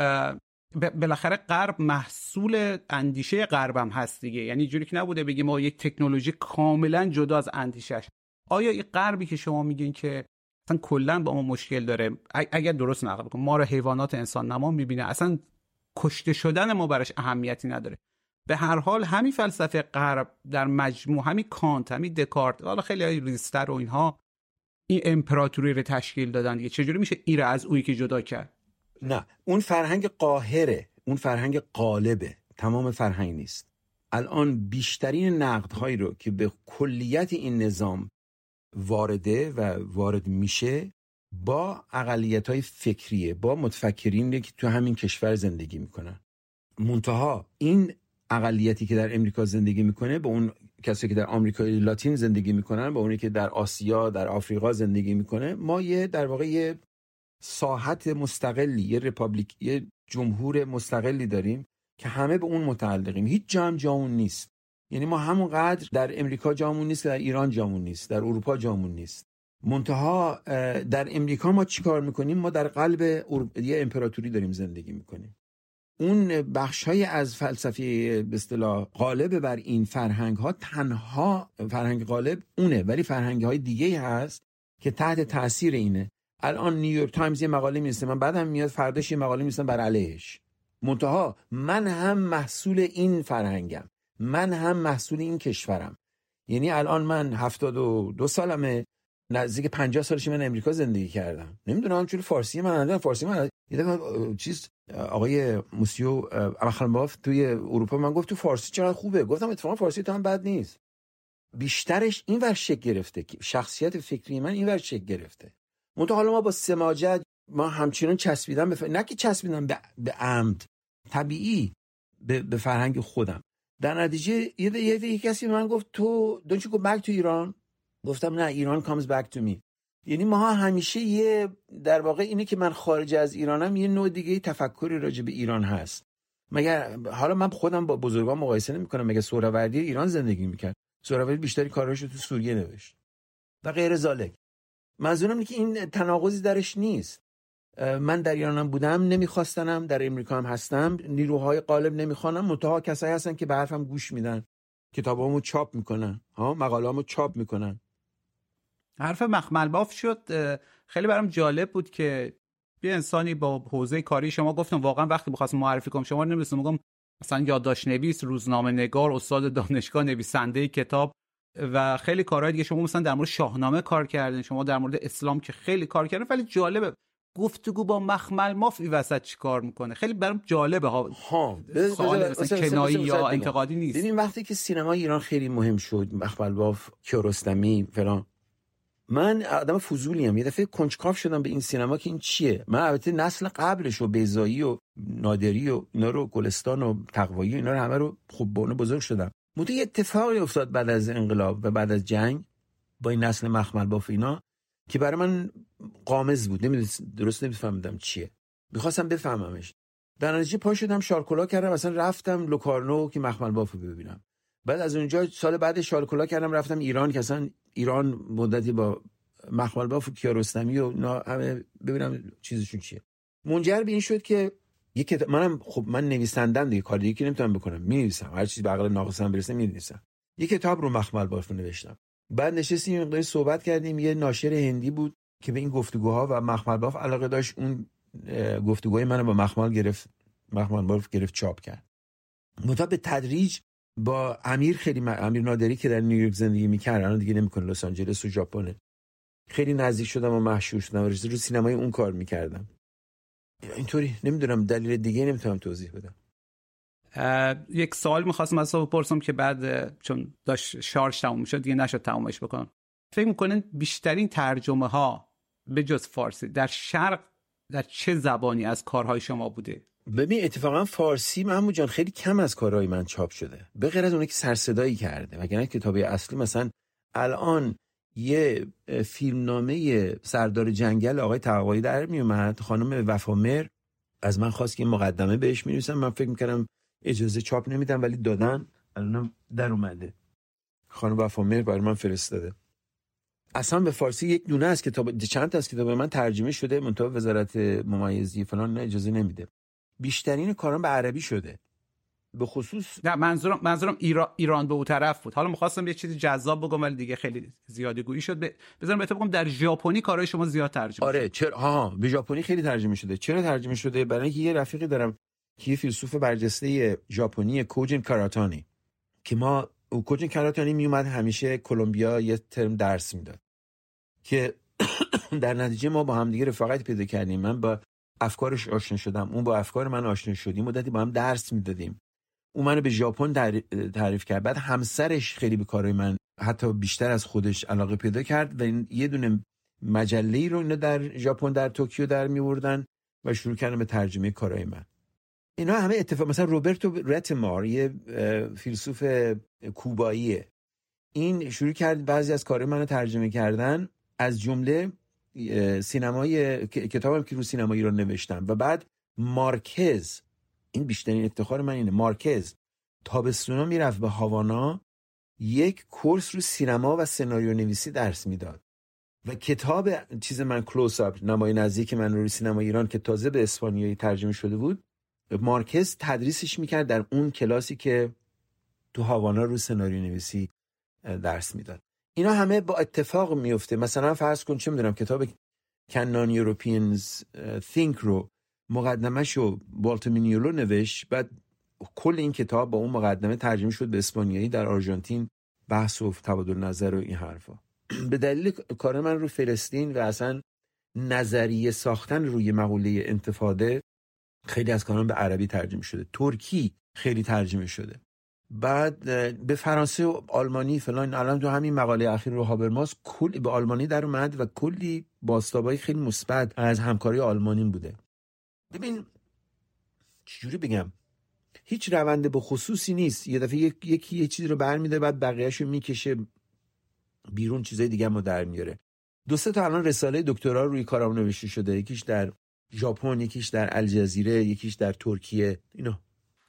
بالاخره غرب محصول اندیشه غربم هست دیگه. یعنی جوری که نبوده بگیم ما یک تکنولوژی کاملا جدا از اندیشش. آیا این غربی که شما میگین که اصلا کلا با ما مشکل داره، اگر درست نقل بکنم ما رو حیوانات انسان نما میبینه، اصلا کشته شدن ما براش اهمیتی نداره؟ به هر حال همین فلسفه غرب در مجموع، همین کانت، همین دکارت، حالا خیلی ریستر و اینها این امپراتوری رو تشکیل دادن دیگه. چجوری میشه ایره از اویی که جدا کرد؟ نه، اون فرهنگ قاهره، اون فرهنگ غالبه، تمام فرهنگ نیست. الان بیشترین نقدهایی رو که به کلیت این نظام وارده و وارد میشه با اقلیت‌های فکریه، با متفکرین که تو همین کشور زندگی میکنن. منتها این اقلیتی که در امریکا زندگی میکنه با اون کسی که در آمریکای لاتین زندگی میکنن، با اونی که در آسیا، در آفریقا زندگی میکنه، ما در واقع یه ساحت مستقلی، یه رپابلیک، یه جمهور مستقلی داریم که همه به اون متعلقیم. هیچ جامون نیست. یعنی ما همونقدر در امریکا جامون نیست که در ایران جامون نیست، در اروپا جامون نیست. منتها در امریکا ما چیکار میکنیم؟ ما در قلب یه امپراتوری داریم زندگی میکنیم. اون بخشای از فلسفه به اصطلاح غالب بر این فرهنگ ها، تنها فرهنگ غالب اونه، ولی فرهنگ های دیگه هست که تحت تاثیر اینه. الان نیویورک تایمز یه مقاله می‌نویسه، من بعدم میاد فرداش یه مقاله می‌نویسم بر علیهش. منتها من هم محصول این فرهنگم، من هم محصول این کشورم. یعنی الان من 72 سالمه، نزدیک 50 سالش من امریکا زندگی کردم. نمیدونم چون فارسی من یه دفعه آقای موسیو امخلنباف توی اروپا من گفت تو فارسی چقدر خوبه. گفتم اتفاقا فارسی تو هم بد نیست. بیشترش این ور شکل گرفته، شخصیت فکری من این ور شکل گرفته. منتها حالا ما با سماجت ما همچنان چسبیدم نه که چسبیدم به عمد، طبیعی به فرهنگ خودم. در نتیجه یه کسی من گفت تو don't you go back to ایران؟ گفتم نه، ایران comes back to me. یعنی ما همیشه یه در واقع اینه که من خارج از ایرانم، یه نوع دیگه تفکری راجع به ایران هست. مگر حالا من خودم با بزرگان مقایسه نمی‌کنم، مگر سهروردی ایران زندگی می‌کرد؟ سهروردی بیشتری کاراشو تو سوریه نوشت و غیر ذالک. منظورم اینه که این تناقضی درش نیست. من در ایرانم بودم، نمیخواستنم، در امریکا هم هستم، نیروهای غالب نمیخوانم، منتها کسایی هستن که به حرفم گوش میدن، کتابامو چاپ میکنن، مقاله‌امو چاپ میکنن. حرف مخمل باف شد. خیلی برام جالب بود که یه انسانی با حوزه کاری شما، گفتم واقعا وقتی بخواستم معرفی کنم شما نمی‌رسم، میگم مثلا یادداشت نویس، روزنامه نگار، استاد دانشگاه، نویسنده کتاب و خیلی کارهای دیگه. شما مثلا در مورد شاهنامه کار کردین، شما در مورد اسلام که خیلی کار کردین. ولی جالبه گفتگو با مخمل ماف این وسط چی کار میکنه؟ خیلی برام جالبه ها. سوال مثلا کنایی یا انتقادی نیست. ببین وقتی که سینما ایران خیلی مهم شد، مخمل باف، کیارستمی فلان، من آدم فضولیم، یه دفعه کنجکاو شدم به این سینما که این چیه. من البته نسل قبلش و بیضایی و نادری و اینا رو، گلستان و تقوایی اینا رو همه رو خوب بونه بزرگ شدم. منتها یه اتفاقی افتاد بعد از انقلاب و بعد از جنگ با این نسل مخمل باف اینا که برای من قامز بود، درست نمی‌فهمیدم چیه، می‌خواستم بفهممش. در نتیجه پا شدم شارکولا کردم، مثلا رفتم لوکارنو که مخمل باف رو ببینم. بعد از اونجا سال بعد شارکولا کردم رفتم ایران که اصلا ایران مدتی با مخمل باف و کیارستمی و همه ببینم چیزشون چیه. منجر به این شد که من نویسندم دیگه، کار دیگه که نمیتونم بکنم، می‌نویسم، هر چیزی به عقل ناقصم برسه می‌نویسم. یه کتاب رو مخمل باف نوشتم. بعد نشستیم مقداری صحبت کردیم، یه ناشر هندی بود که به این گفتگوها و مخمل باف علاقه داشت، اون گفتگوهای منو با مخمل باف گرفت چاپ کرد. منتها به تدریج با امیر نادری که در نیویورک زندگی می‌کرد، الان دیگه نمی‌کنه، لس آنجلس و ژاپن، خیلی نزدیک شدم و مشهور شدم و رو سینمای اون کار می‌کردم. اینطوری نمیدونم، دلیل دیگه نمیتونم توضیح بدم. یک سوال می‌خواستم از تو بپرسم که بعد چون داشت شارژ تموم شد دیگه نشد تمومش بکنم. فکر می‌کنین بیشترین ترجمه‌ها به جز فارسی در شرق در چه زبانی از کارهای شما بوده؟ ببین اتفاقا فارسی محمود جان خیلی کم از کارهای من چاپ شده، به غیر از اونایی که سرصدایی کرده، وگرنه کتابی اصلی مثلا الان یه فیلمنامه سردار جنگل آقای تقوایی در میومد، خانم وفامر از من خواست که مقدمه بهش می‌نویسم، من فکر می‌کردم اجازه چاپ نمیدن ولی دادن، الانم در اومده، خانم وفامر برای من فرستاده. اصلا به فارسی یک دونه از کتاب، چند تا از کتاب من ترجمه شده، منتها وزارت ممیزی فلان اجازه نمیده. بیشترین کارام به عربی شده، به خصوص نه منظورم ایران به اون طرف بود. حالا می‌خواستم یه چیزی جذاب بگم ولی دیگه خیلی زیاده گویی شد. بذارم بهت بگم در ژاپنی کارهای شما زیاد ترجمه آره چرا به ژاپنی خیلی ترجمه شده. چرا ترجمه شده؟ برای اینکه یه رفیقی دارم که یه فیلسوف برجسته ژاپنی، کوجین کاراتانی، که کوجین کاراتانی میومد همیشه کلمبیا یه ترم درس میداد که در نتیجه ما با هم دیگه رفاقت پیدا کردیم. من با افکارش آشنا شدم، اون با افکار من آشنا شدیم، مدتی با هم درس میدادیم. اون منو به ژاپن تعریف کرد. بعد همسرش خیلی به کارهای من حتی بیشتر از خودش علاقه پیدا کرد و یه دونه مجله‌ای رو اینا در ژاپن در توکیو در می‌آوردن و شروع کردن به ترجمه کارهای من. اینا همه اتفاق. مثلا روبرتو رتمار یه فیلسوف کوباییه، این شروع کرد بعضی از کارهای منو ترجمه کردن، از جمله سینمای کتابم که رو سینما ایران نوشتم. و بعد مارکز، این بیشترین افتخار من اینه، مارکز تابستونا میرفت به هاوانا یک کورس رو سینما و سناریو نویسی درس میداد و کتاب چیز من کلوز اپ، نمای نزدیک من رو سینما ایران که تازه به اسپانیایی ترجمه شده بود، مارکز تدریسش میکرد در اون کلاسی که تو هاوانا رو سناریو نویسی درس میداد. اینا همه با اتفاق میفته. مثلا فرض کن چه میدونم کتاب کانون یوروپیانز think رو مقدمه‌شو بالتومینیولو نوشت، بعد کل این کتاب با اون مقدمه ترجمه شد به اسپانیایی، در آرژانتین بحث و تبادل نظر و این حرفا. به دلیل کار من رو فلسطین و اصلا نظریه ساختن روی مقوله انتفاضه خیلی از کارام به عربی ترجمه شده، ترکی خیلی ترجمه شده، بعد به فرانسه و آلمانی فلان. الان تو همین مقاله اخیر رو هابرماس کلی به آلمانی در اومد و کلی بازتابای خیلی مثبت از همکاری آلمانی بوده. ببین چجوری بگم، هیچ روند به خصوصی نیست. یه دفعه یکی یه چیزی رو برمی‌داره بعد بقیه‌اشو میکشه بیرون، چیزای دیگه هم در میاره. 2-3 تا الان رساله دکترا روی کارام نوشته شده، یکیش در ژاپن، یکیش در الجزیره، یکیش در ترکیه. اینا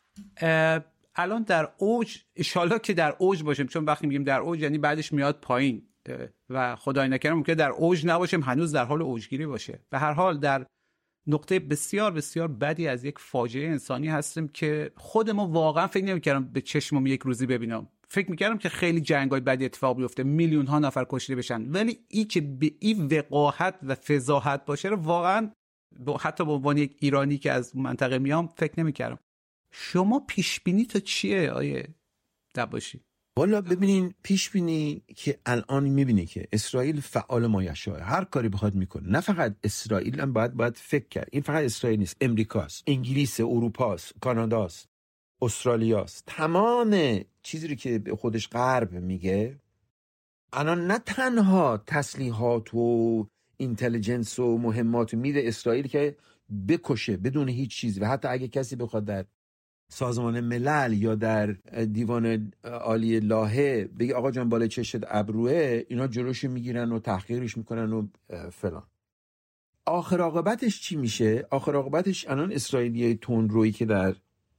الان در اوج، انشالله که در اوج باشیم، چون وقتی میگیم در اوج یعنی بعدش میاد پایین و خدای نکرده ممکنه در اوج نباشیم، هنوز در حال اوجگیری باشه. به هر حال در نقطه بسیار بسیار بدی از یک فاجعه انسانی هستیم که خود ما واقعا فکر نمی‌کردم به چشمم یک روزی ببینم. فکر می‌کردم که خیلی جنگ‌های بدی اتفاق بیفته، میلیون ها نفر کشته بشن، ولی این که به این وقاحت و فضاحت باشه رو واقعا حتی به عنوان یک ایرانی که از منطقه میام فکر نمی‌کردم. شما پیش بینی تو چیه آیه دباشی؟ والا ببینین، پیش بینی که الان میبینی که اسرائیل فعال مایشاه، هر کاری بخواد میکنه. نه فقط اسرائیل هم باید فکر کرد. این فقط اسرائیل نیست، امریکاست، انگلیس، اروپاست، کاناداست، استرالیاست. تمام چیزی رو که خودش غرب میگه الان نه تنها تسلیحات و اینتلیجنس و مهمات میده اسرائیل که بکشه بدون هیچ چیز، و حتی اگه کسی بخواد در سازمان ملل یا در دیوان عالی لاهه بگه آقا جان بالای چشت ابروه، اینا جلوش میگیرن و تحقیرش میکنن و فلان. آخر عاقبتش چی میشه؟ آخر عاقبتش الان اسرائیلیای تندرویی که در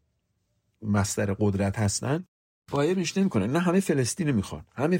مصدر قدرت هستن قایمش نمیکنن. نه همه فلسطین میخوان، همه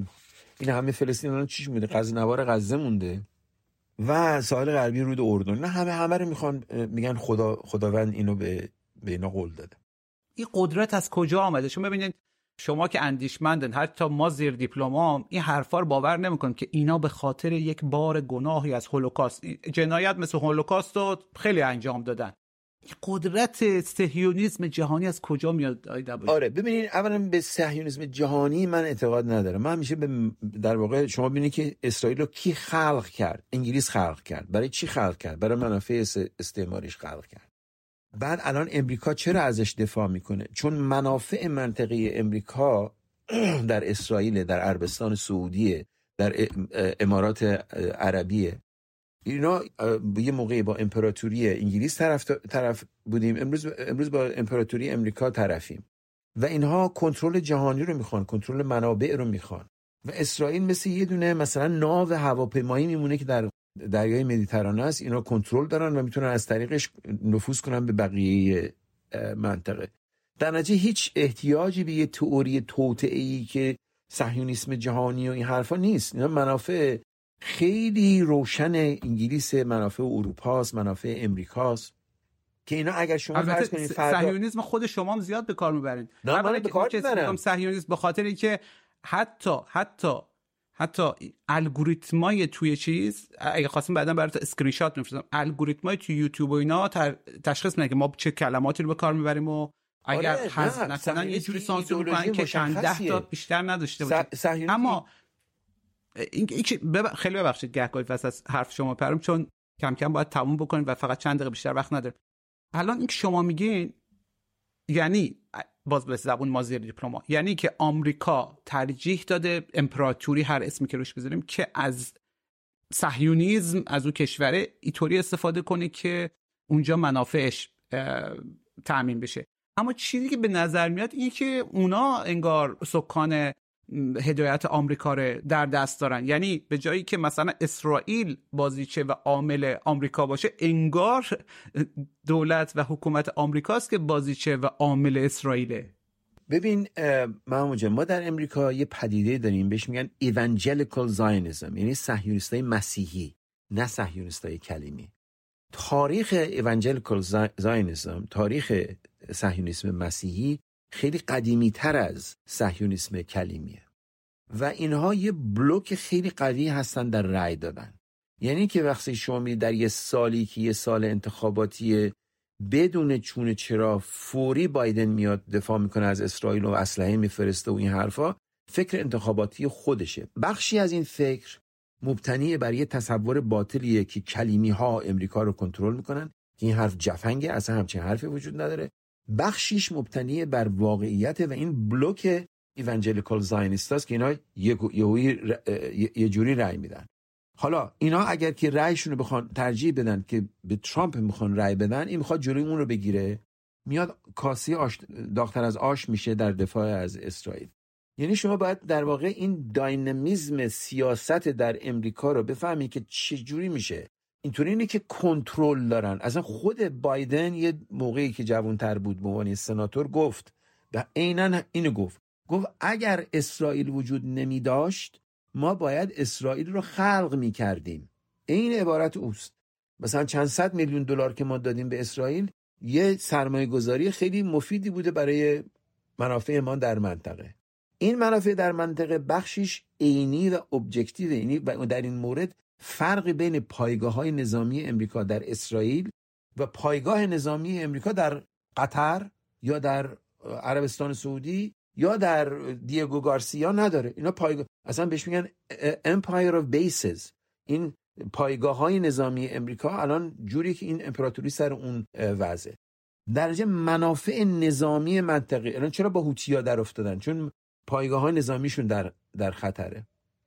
فلسطین الان چیش مونده؟ غزنوار غزه مونده و ساحل غربی رود اردن. نه همه رو میخوان، میگن خداوند اینو به اینا قول داده. این قدرت از کجا آمده؟ شما ببینید، شما که اندیشمندن، حتی ما زیر دیپلمام این حرفا رو باور نمیکنیم که اینا به خاطر یک بار گناهی از هولوکاست، جنایت مثل هولوکاست رو خیلی انجام دادن. این قدرت صهیونیسم جهانی از کجا میاد؟ آره ببینید، اولا به صهیونیسم جهانی من اعتقاد ندارم. من همیشه در واقع شما ببینید که اسرائیل رو کی خلق کرد؟ انگلیس خلق کرد. برای چی خلق کرد؟ برای منافع استعماریش خلق کرد. بعد الان امریکا چرا ازش دفاع میکنه؟ چون منافع منطقه امریکا در اسرائیل، در عربستان سعودیه، در امارات عربیه. اینا یه موقعی با امپراتوری انگلیس طرف بودیم، امروز با امپراتوری امریکا طرفیم و اینها کنترل جهانی رو میخوان، کنترل منابع رو میخوان. و اسرائیل مثل یه دونه مثلا ناو هواپیمایی میمونه که در دریای مدیترانه است. اینا کنترل دارن و میتونن از طریقش نفوذ کنن به بقیه منطقه. در نتیجه هیچ احتیاجی به یه تئوری توطئه‌ای که صهیونیسم جهانی و این حرفا نیست. اینا منافع خیلی روشن انگلیس، منافع اروپاست، منافع امریکاست که اینا اگر شما فرض کنید صهیونیسم خود شما هم زیاد به کار میبرید. نه من به کار میبرم صهیونیسم به خاطر اینکه حتی الگوریتمای توی چیز، اگه خواستیم بعدا برات اسکرین شات میفرستم، الگوریتمای توی یوتیوب و اینا تشخیص میدن که ما چه کلماتی رو به کار میبریم و اگر حذف نکنن یه جوری سانسور میکنن که چند 10 تا بیشتر نداشته باشه. اما این خیلی ببخشید گهگاهی واسه حرف شما پرم، چون کم کم باید تموم بکنیم و فقط چند دقیقه بیشتر وقت نداریم. الان این که شما میگین، یعنی باز به زبون ما زیر دیپلمات، یعنی که آمریکا ترجیح داده امپراتوری، هر اسمی که روش بذاریم، که از صهیونیسم از اون کشوره اینطوری استفاده کنه که اونجا منافعش تأمین بشه. اما چیزی که به نظر میاد اینه که اونا انگار سکان هدایت آمریکا رو در دست دارن. یعنی به جایی که مثلا اسرائیل بازیچه و عامل آمریکا باشه، انگار دولت و حکومت آمریکاست که بازیچه و عامل اسرائیله. ببین محمود جان، ما در امریکا یه پدیده داریم بهش میگن ایوانجلیکال زایونیسم، یعنی صهیونیستای مسیحی، نه صهیونیستای کلیمی. تاریخ ایوانجلیکال زایونیسم، تاریخ صهیونیسم مسیحی خیلی قدیمی تر از صهیونیسم کلیمیه و اینها یه بلوک خیلی قوی هستن در رأی دادن. یعنی که وقتی شما می در یه سالی که یه سال انتخاباتیه، بدون چونه چرا فوری بایدن میاد دفاع میکنه از اسرائیل و اسلحه میفرسته و این حرفا، فکر انتخاباتی خودشه. بخشی از این فکر مبتنی بر یه تصور باطلیه که کلیمی ها امریکا رو کنترل میکنن، که این حرف جفنگه، اصلا همچین حرفی وجود نداره. بخشیش مبتنی بر واقعیت و این بلوک ایوانجلیکال زایونیستاست که اینا یه جوری رأی میدن. حالا اینا اگر که رأیشون رو بخوان ترجیح بدن که به ترامپ میخوان رأی بدن، این میخواد جلوی اون رو بگیره، میاد کاسه آش داغ‌تر از آش میشه در دفاع از اسرائیل. یعنی شما باید در واقع این داینامیزم سیاست در امریکا رو بفهمی که چجوری میشه. اینطوری اینه که کنترل دارن. اصلا خود بایدن یه موقعی که جوان‌تر بود به عنوان سناتور گفت و عیناً اینو گفت اگر اسرائیل وجود نمی داشت ما باید اسرائیل رو خلق می کردیم. این عبارت اوست. مثلا چند صد میلیون دلار که ما دادیم به اسرائیل یه سرمایه گذاری خیلی مفیدی بوده برای منافع ما در منطقه. این منافع در منطقه بخشش عینی و ابجکتیو، یعنی در این مورد فرق بین پایگاه‌های نظامی امریکا در اسرائیل و پایگاه نظامی امریکا در قطر یا در عربستان سعودی یا در دیگو گارسیا نداره. اینا پایگاه اصلا بهش میگن Empire of Bases. این پایگاه‌های نظامی امریکا الان جوری که این امپراتوری سر اون وضعه. درجه منافع نظامی منطقه الان چرا با هوتی‌ها در افتادن؟ چون پایگاه‌های نظامیشون در خطره.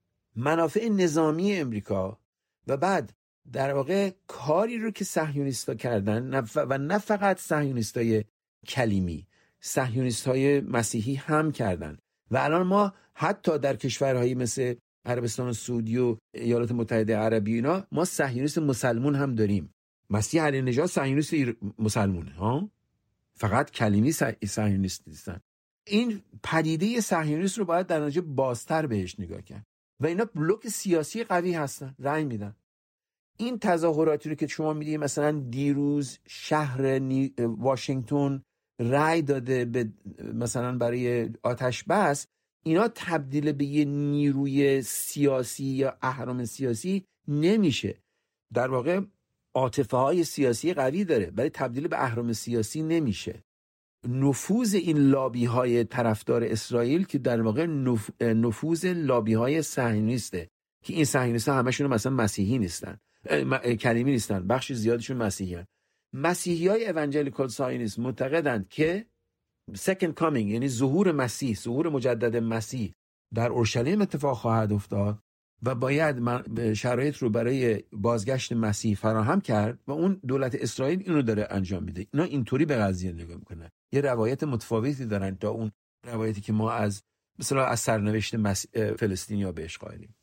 منافع نظامی امریکا و بعد در واقع کاری رو که صهیونیست‌ها کردن و نه فقط صهیونیست‌های کلیمی، صهیونیست‌های مسیحی هم کردن و الان ما حتی در کشورهایی مثل عربستان سعودی و ایالات متحده عربی اینا ما صهیونیست مسلمون هم داریم. مسیح علیه نژاد صهیونیست مسلمونه ها، فقط کلیمی صهیونیست نیستن. این پدیده صهیونیست رو باید در نتیجه بازتر بهش نگاه کرد و اینا بلوک سیاسی قوی هستن، رأی میدن. این تظاهراتی رو که شما میدید مثلا دیروز شهر واشنگتن رأی داده به مثلا برای آتش بس، اینا تبدیل به یه نیروی سیاسی یا اهرم سیاسی نمیشه. در واقع عاطفه های سیاسی قوی داره ولی تبدیل به اهرم سیاسی نمیشه. نفوذ این لابی های طرفدار اسرائیل که در واقع نفوذ لابی های صهیونیسته که این صهیونیست‌ها همشون مثلا مسیحی نیستن، کلیمی نیستن، بخش زیادشون مسیحیان. مسیحیای اونجلیکال صهیونیست معتقدند که second coming یعنی ظهور مسیح، ظهور مجدد مسیح در اورشلیم اتفاق خواهد افتاد و باید شرایط رو برای بازگشت مسیح فراهم کرد و اون دولت اسرائیل اینو داره انجام میده. اینا اینطوری به قضیه نگاه میکنن. یه روایت متفاوتی دارن تا اون روایتی که ما از مثلا از سرنوشت فلسطینیا بهش قائلیم.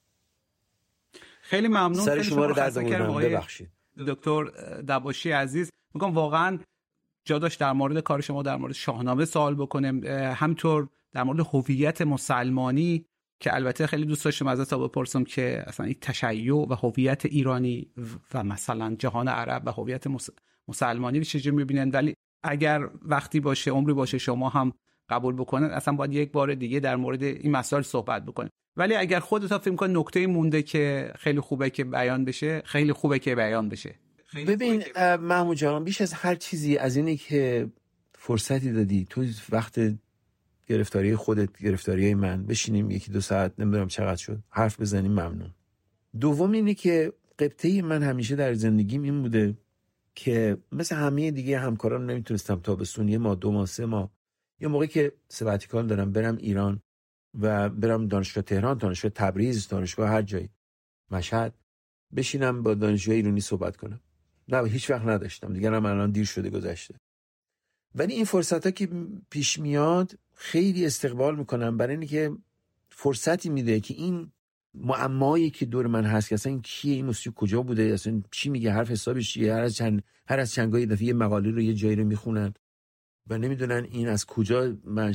خیلی ممنون. سر شما رو درد آوردم، ببخشید. دکتر دباشی عزیز، میگم واقعا جا داشت در مورد کار شما در مورد شاهنامه سوال بکنیم، همینطور در مورد هویت مسلمانی که البته خیلی دوست داشتم ازت بپرسم که اصلا این تشیع و هویت ایرانی و مثلا جهان عرب و هویت مسلمانی رو چجوری می‌بینن، ولی اگر وقتی باشه عمری باشه شما هم قبول بکنن اصلا باید یک بار دیگه در مورد این مسائل صحبت بکنیم. ولی اگر خودت فکر می‌کنی نکته مونده که خیلی خوبه که بیان بشه، خیلی خوبه که بیان بشه. ببین محمود جان، بیش از هر چیزی از اینه که فرصتی دادی تو وقت گرفتاری خودت، گرفتاری من، بشینیم یکی دو ساعت نمیدونم چقدر شد حرف بزنیم، ممنون. دوم اینه که قبطه من همیشه در زندگیم این بوده که مثل همه دیگه همکاران نمیتونستم تابستون یه ماه، 2 ماه، 3 ماه، یه موقعی که سباتیکال دارم برم ایران و برم دانشگاه تهران، دانشگاه تبریز، دانشگاه هر جایی، مشهد، بشینم با دانشجوی ایرانی صحبت کنم. نه هیچ وقت نداشتم دیگه، هم الان دیر شده گذشته. ولی این فرصت‌ها که پیش میاد خیلی استقبال میکنم، برای اینکه فرصتی میده که این معمایی که دور من هست که اصلا این کیه، این موسیقی کجا بوده، اصلا چی میگه، حرف حسابش چیه، هر از چند گاهی دفعه یه مقاله رو یه جایی رو میخونن و نمیدونن این از کجا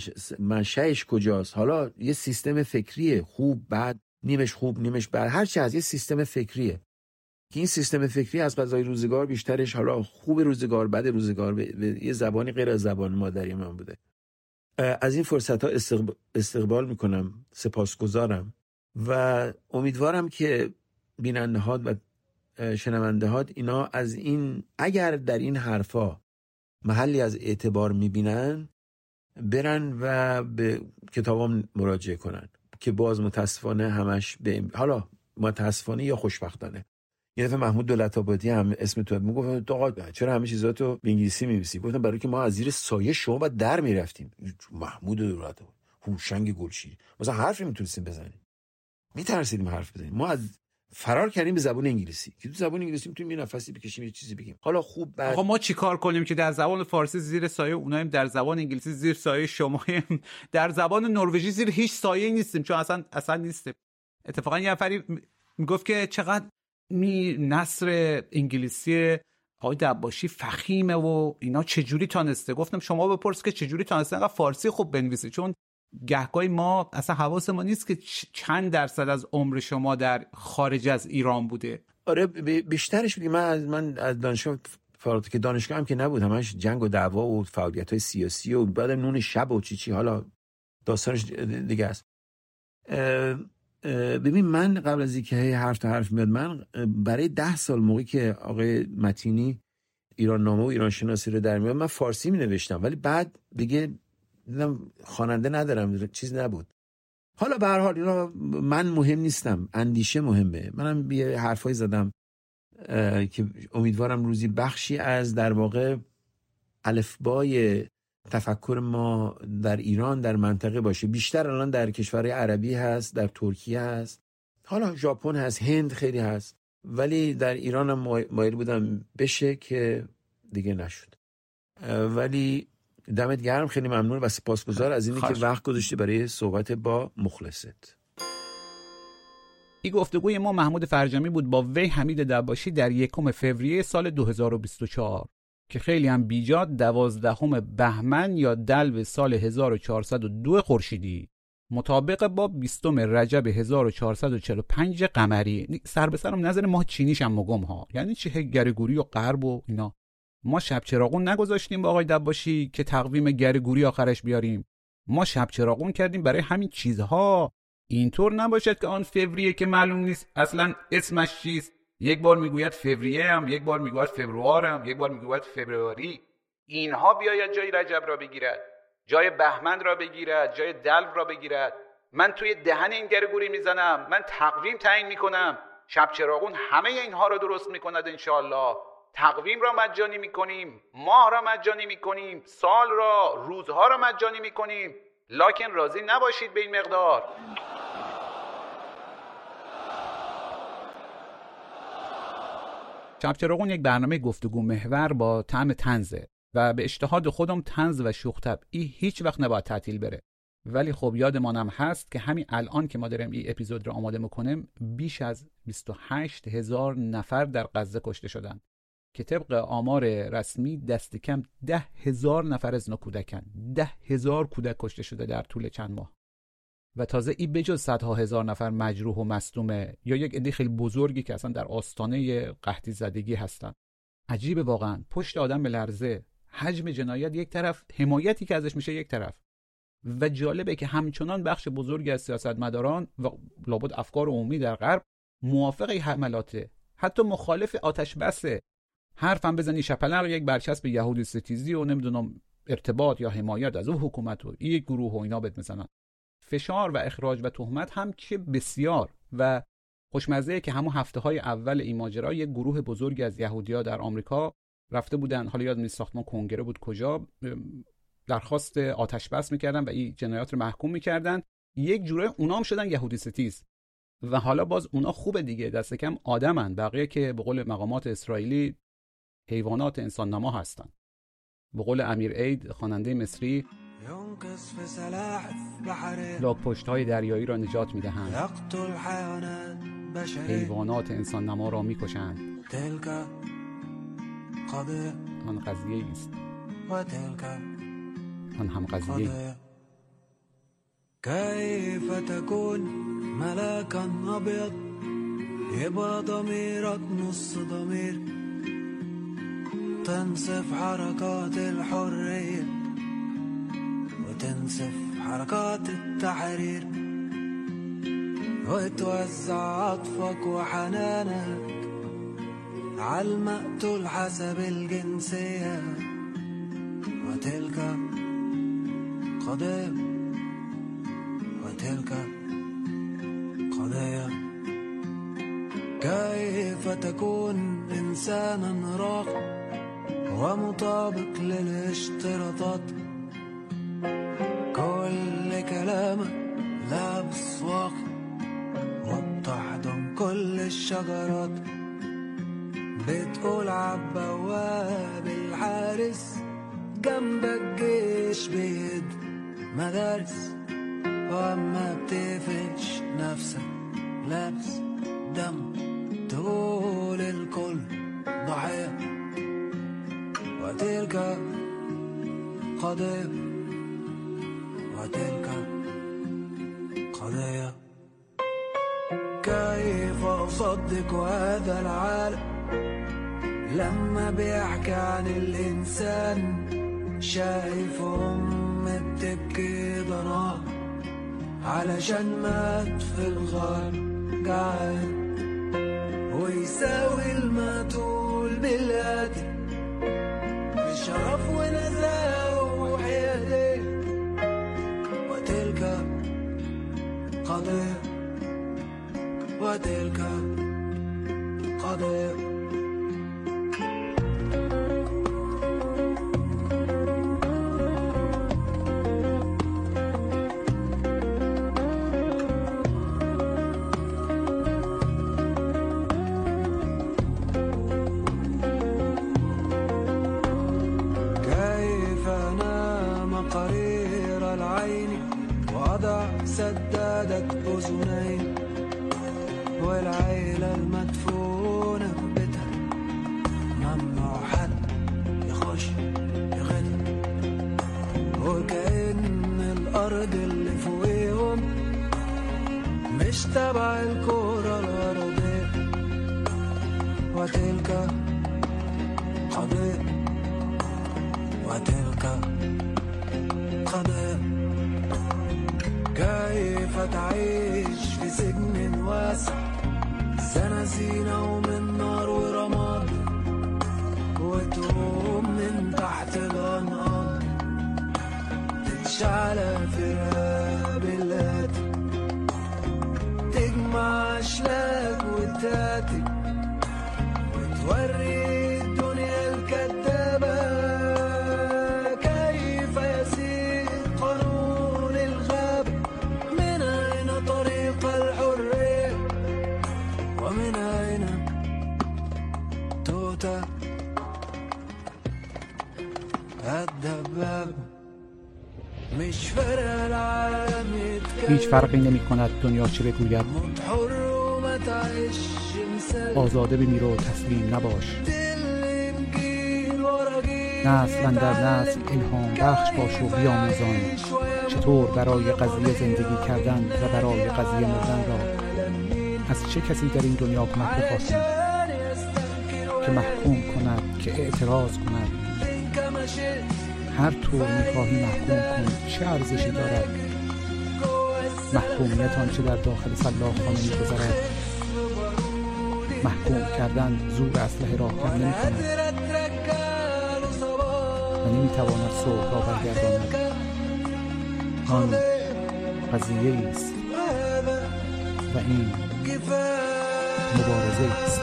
منشأش کجاست. حالا یه سیستم فکریه، خوب بد، نیمش خوب نیمش بد، هر چی از یه سیستم فکریه که این سیستم فکری از قضای روزگار بیشترش حالا خوب روزگار بد روزگار به یه زبانی غیر از زبان مادری من بوده. از این فرصت ها استقبال میکنم، سپاسگزارم و امیدوارم که بیننده ها و شنونده ها اینا از این، اگر در این حرفا محلی از اعتبار میبینن، برن و به کتابام مراجعه کنن که باز متاسفانه همش حالا متاسفانه یا خوشبختانه یه دفعه محمود دولت‌آبادی هم اسم تو میگفت آقا چرا همه چیزاتو به انگلیسی می‌نویسی؟ گفتم برای که ما از زیر سایه شما بعد در میرفتیم. محمود دولت‌آبادی، هوشنگ گلشیری، مثلا حرفی میتونستیم بزنیم، میترسیدیم حرف بزنیم. ما از فرار کردیم به زبان انگلیسی که تو زبان انگلیسی میتونیم یه نفسی بکشیم یه چیزی بگیم. حالا خوب بعد آقا ما چیکار کنیم که در زبان فارسی زیر سایه اوناییم، در زبان انگلیسی زیر سایه شماییم، در زبان نروژی زیر هیچ سایه نیستیم، چون اصلا نیستیم. اتفاقا یه نفری میگفت که چقدر نثر انگلیسی آقای دباشی فخیمه و اینا چجوری تانسته. گفتم شما بپرس که چجوری تانسته انقدر فارسی خوب بنویسی، چون گهگاهی ما اصلا حواس ما نیست که چند درصد از عمر شما در خارج از ایران بوده. آره بیشترش بودیم. من از دانشگاه فارغ که دانشگاه هم که نبود، همش جنگ و دعوا و فعالیت‌های سیاسی و بعد نون شب و چی حالا داستانش دیگه است. ببین من قبل از اینکه حرف میاد، من برای 10 سال موقعی که آقای متینی ایران نامه و ایران شناسی رو در میاد من فارسی می نوشتم، ولی بعد دیگه دیدم خواننده ندارم، چیز نبود. حالا به هر حال اینا من مهم نیستم، اندیشه مهمه. منم یه حرفایی زدم که امیدوارم روزی بخشی از در واقع الفبای تفکر ما در ایران در منطقه باشه. بیشتر الان در کشورهای عربی هست، در ترکیه هست، حالا ژاپن هست، هند خیلی هست، ولی در ایران هم مایل بودم بشه که دیگه نشد. ولی دمت گرم، خیلی ممنون و سپاسگزار از اینی که وقت گذاشتی برای صحبت با مخلصت. این گفتگوی ما محمود فرجامی بود با وی حمید دباشی در 1 فوریه سال 2024 که خیلی هم بیجاد 12 بهمن یا دلو سال 1402 خورشیدی مطابق با 20 رجب 1445 قمری. سر به سرم نظر ماه چینیش هم مگم ها، یعنی چه گرگوری و غرب و اینا. ما شب چراغون نگذاشتیم با آقای دباشی که تقویم گرگوری آخرش بیاریم، ما شب چراغون کردیم برای همین چیزها. اینطور نباشد که آن فوریه که معلوم نیست اصلا اسمش چیست، یک بار میگوید فوریه هم، یک بار میگوید فبروار هم، یک بار میگوید فبروری. اینها بیاید جای رجب را بگیرد، جای بهمن را بگیرد، جای دلو را بگیرد. من توی دهن این گرگوری میزنم، من تقویم تعیین میکنم، شب چراغون همه اینها را درست میکند انشاءالله. تقویم را مجانی میکنیم، ماه را مجانی میکنیم، سال را، روزها را مجانی میکنیم، لکن راضی نباشید به این مقدار. شب چراغون یک برنامه گفتگو محور با طعم طنزه و به اجتهاد خودم طنز و شوخ طبعی هیچ وقت نباید تعطیل بره. ولی خب یادمانم هست که همین الان که ما داریم این اپیزود رو آماده میکنیم بیش از 28,000 نفر در غزه کشته شدن که طبق آمار رسمی دست کم 10,000 نفر از کودکن. 10,000 کودک کشته شده در طول چند ماه و تازه این بجز صدها هزار نفر مجروح و مصدومه یا یک عده خیلی بزرگی که اصلا در آستانه قحطی زدگی هستن. عجیبه واقعا، پشت آدم به لرزه، حجم جنایت یک طرف، حمایتی که ازش میشه یک طرف. و جالبه که همچنان بخش بزرگی از سیاستمداران و لابد افکار عمومی در غرب موافق این حملاته، حتی مخالف آتش بسه. حرفم بزنی شپلق یک برچسب یهودی ستیزی و نمیدونم ارتباط یا حمایت از اون حکومت و یک گروه و اینا بهت میزنن. فشار و اخراج و تهمت هم که بسیار. و خوشمزه که همون هفته‌های اول این ماجرا یک گروه بزرگی از یهودی‌ها در آمریکا رفته بودن، حالا یاد نیست ساختمان کنگره بود کجا، درخواست آتش بس میکردن و این جنایات رو محکوم میکردن. یک جوره اونا هم شدن یهودی ستیز و حالا باز اونا خوبه دیگه، دست کم آدمن، بقیه که به قول مقامات اسرائیلی حیوانات انسان نما هستن. به قول امیر عید خواننده مصری، لاک پشت‌های دریایی را نجات میدهند، حیوانات انسان نما را میکشند. آن قضیه است، آن هم قضیه. كيف تكون ملاكا أبيض يبقى ضميرك نص ضمير تنسف حركات الحرية وتنسف حركات التحرير وتوزع عطفك وحنانك عالمقتول حسب الجنسية وتلك قضية وتلك قضية. كيف تكون إنسانا راقي ومطابق للاشتراطات كل كلامك لا بالسواق وبتحضن كل الشجرات بتقول عالبواب الحارس جنبك جيش بيد مدارس وأما بتقفش نفسك لابس دم تقول الكل ضحية وتلك قضية وتلك قضية. كيف أصدق هذا العالم لما بيحكي عن الإنسان شايف بتبكي ضناه علشان مات في الغار جعان ويساوي المقتول بالقتل بشرف ونزاهة وحيادية وتلك قضية وتلك قضية. سدادة أذنين والعيلة المدفونة ببيتها ممنوع حد يخش يغني وكأن الأرض اللي فوقيهم مش تبع الكرة الأرضية وتلك قضية وتلك قضية. كيف تعيش في سجن واسع زنازينة ومن نار ورماد وتقوم من تحت الأنهار تتشعلى في رقاب القاتل تجمع أشلاك وتاتي وتوري الدنيا الكدابة كيف يسير قانون الغابة من أين طريق الحرية ومن أين توتا الدباب. مش فرق العالم هیچ فرقی نمی کند دنیا چه بگوید آزاده بمیر و تسلیم نباش. نسل اندر نسل الهام بخش باش و بیاموزان چطور برای قضیه زندگی کردن و برای قضیه مردن را. از چه کسی در این دنیا کمک بخواهیم که محکوم کند که اعتراض کند؟ هر طور میخواهی محکوم کن چه ارزشی دارد؟ محکومیت آنچه در داخل سلاخ‌خانه می‌گذرد. محکوم کردن زور اسلحه را کم نمی‌کند و نمی‌تواند صلح را برگرداند. آن قضیه است و این مبارزه است.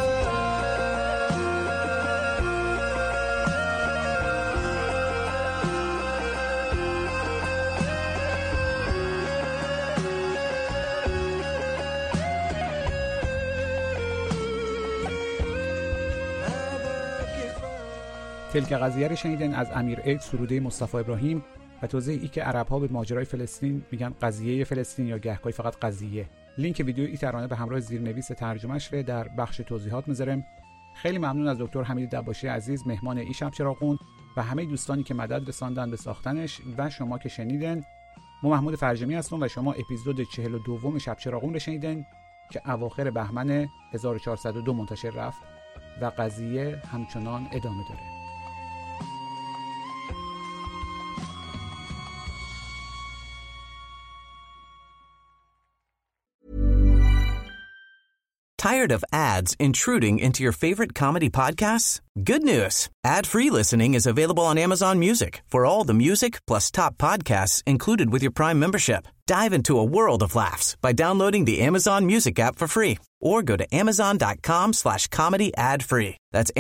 تلک قضیه رو شنیدن از امیر عید سروده مصطفی ابراهیم و توضیحی که عرب‌ها به ماجرای فلسطین میگن قضیه فلسطین یا گهگاهی فقط قضیه. لینک ویدیو این ترانه به همراه زیرنویس ترجمهش رو در بخش توضیحات میذارم. خیلی ممنون از دکتر حمید دباشی عزیز مهمان این شب چراغون و همه دوستانی که مدد رساندن به ساختنش و شما که شنیدن. ما محمود فرجمی هستم و شما اپیزود 42 شب چراغون رو شنیدن که اواخر بهمن 1402 منتشر رفت و قضیه همچنان ادامه داره. Tired of ads intruding into your favorite comedy podcasts? Good news. Ad-free listening is available on Amazon Music for all the music plus top podcasts included with your Prime membership. Dive into a world of laughs by downloading the Amazon Music app for free or go to amazon.com/comedy ad-free. That's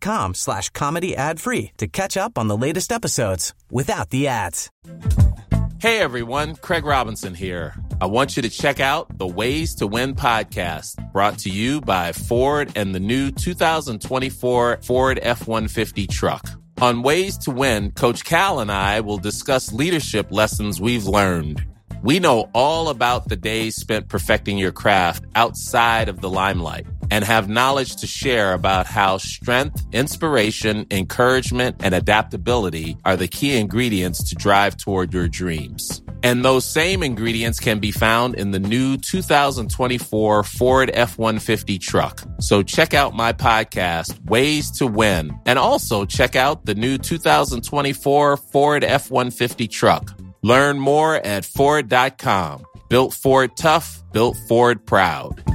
amazon.com/comedy ad-free to catch up on the latest episodes without the ads. Hey everyone, Craig Robinson here. I want you to check out the Ways to Win podcast, brought to you by Ford and the new 2024 Ford F-150 truck. On Ways to Win, Coach Cal and I will discuss leadership lessons we've learned. We know all about the days spent perfecting your craft outside of the limelight and have knowledge to share about how strength, inspiration, encouragement, and adaptability are the key ingredients to drive toward your dreams. And those same ingredients can be found in the new 2024 Ford F-150 truck. So check out my podcast, Ways to Win, and also check out the new 2024 Ford F-150 truck. Learn more at Ford.com. Built Ford tough, built Ford proud.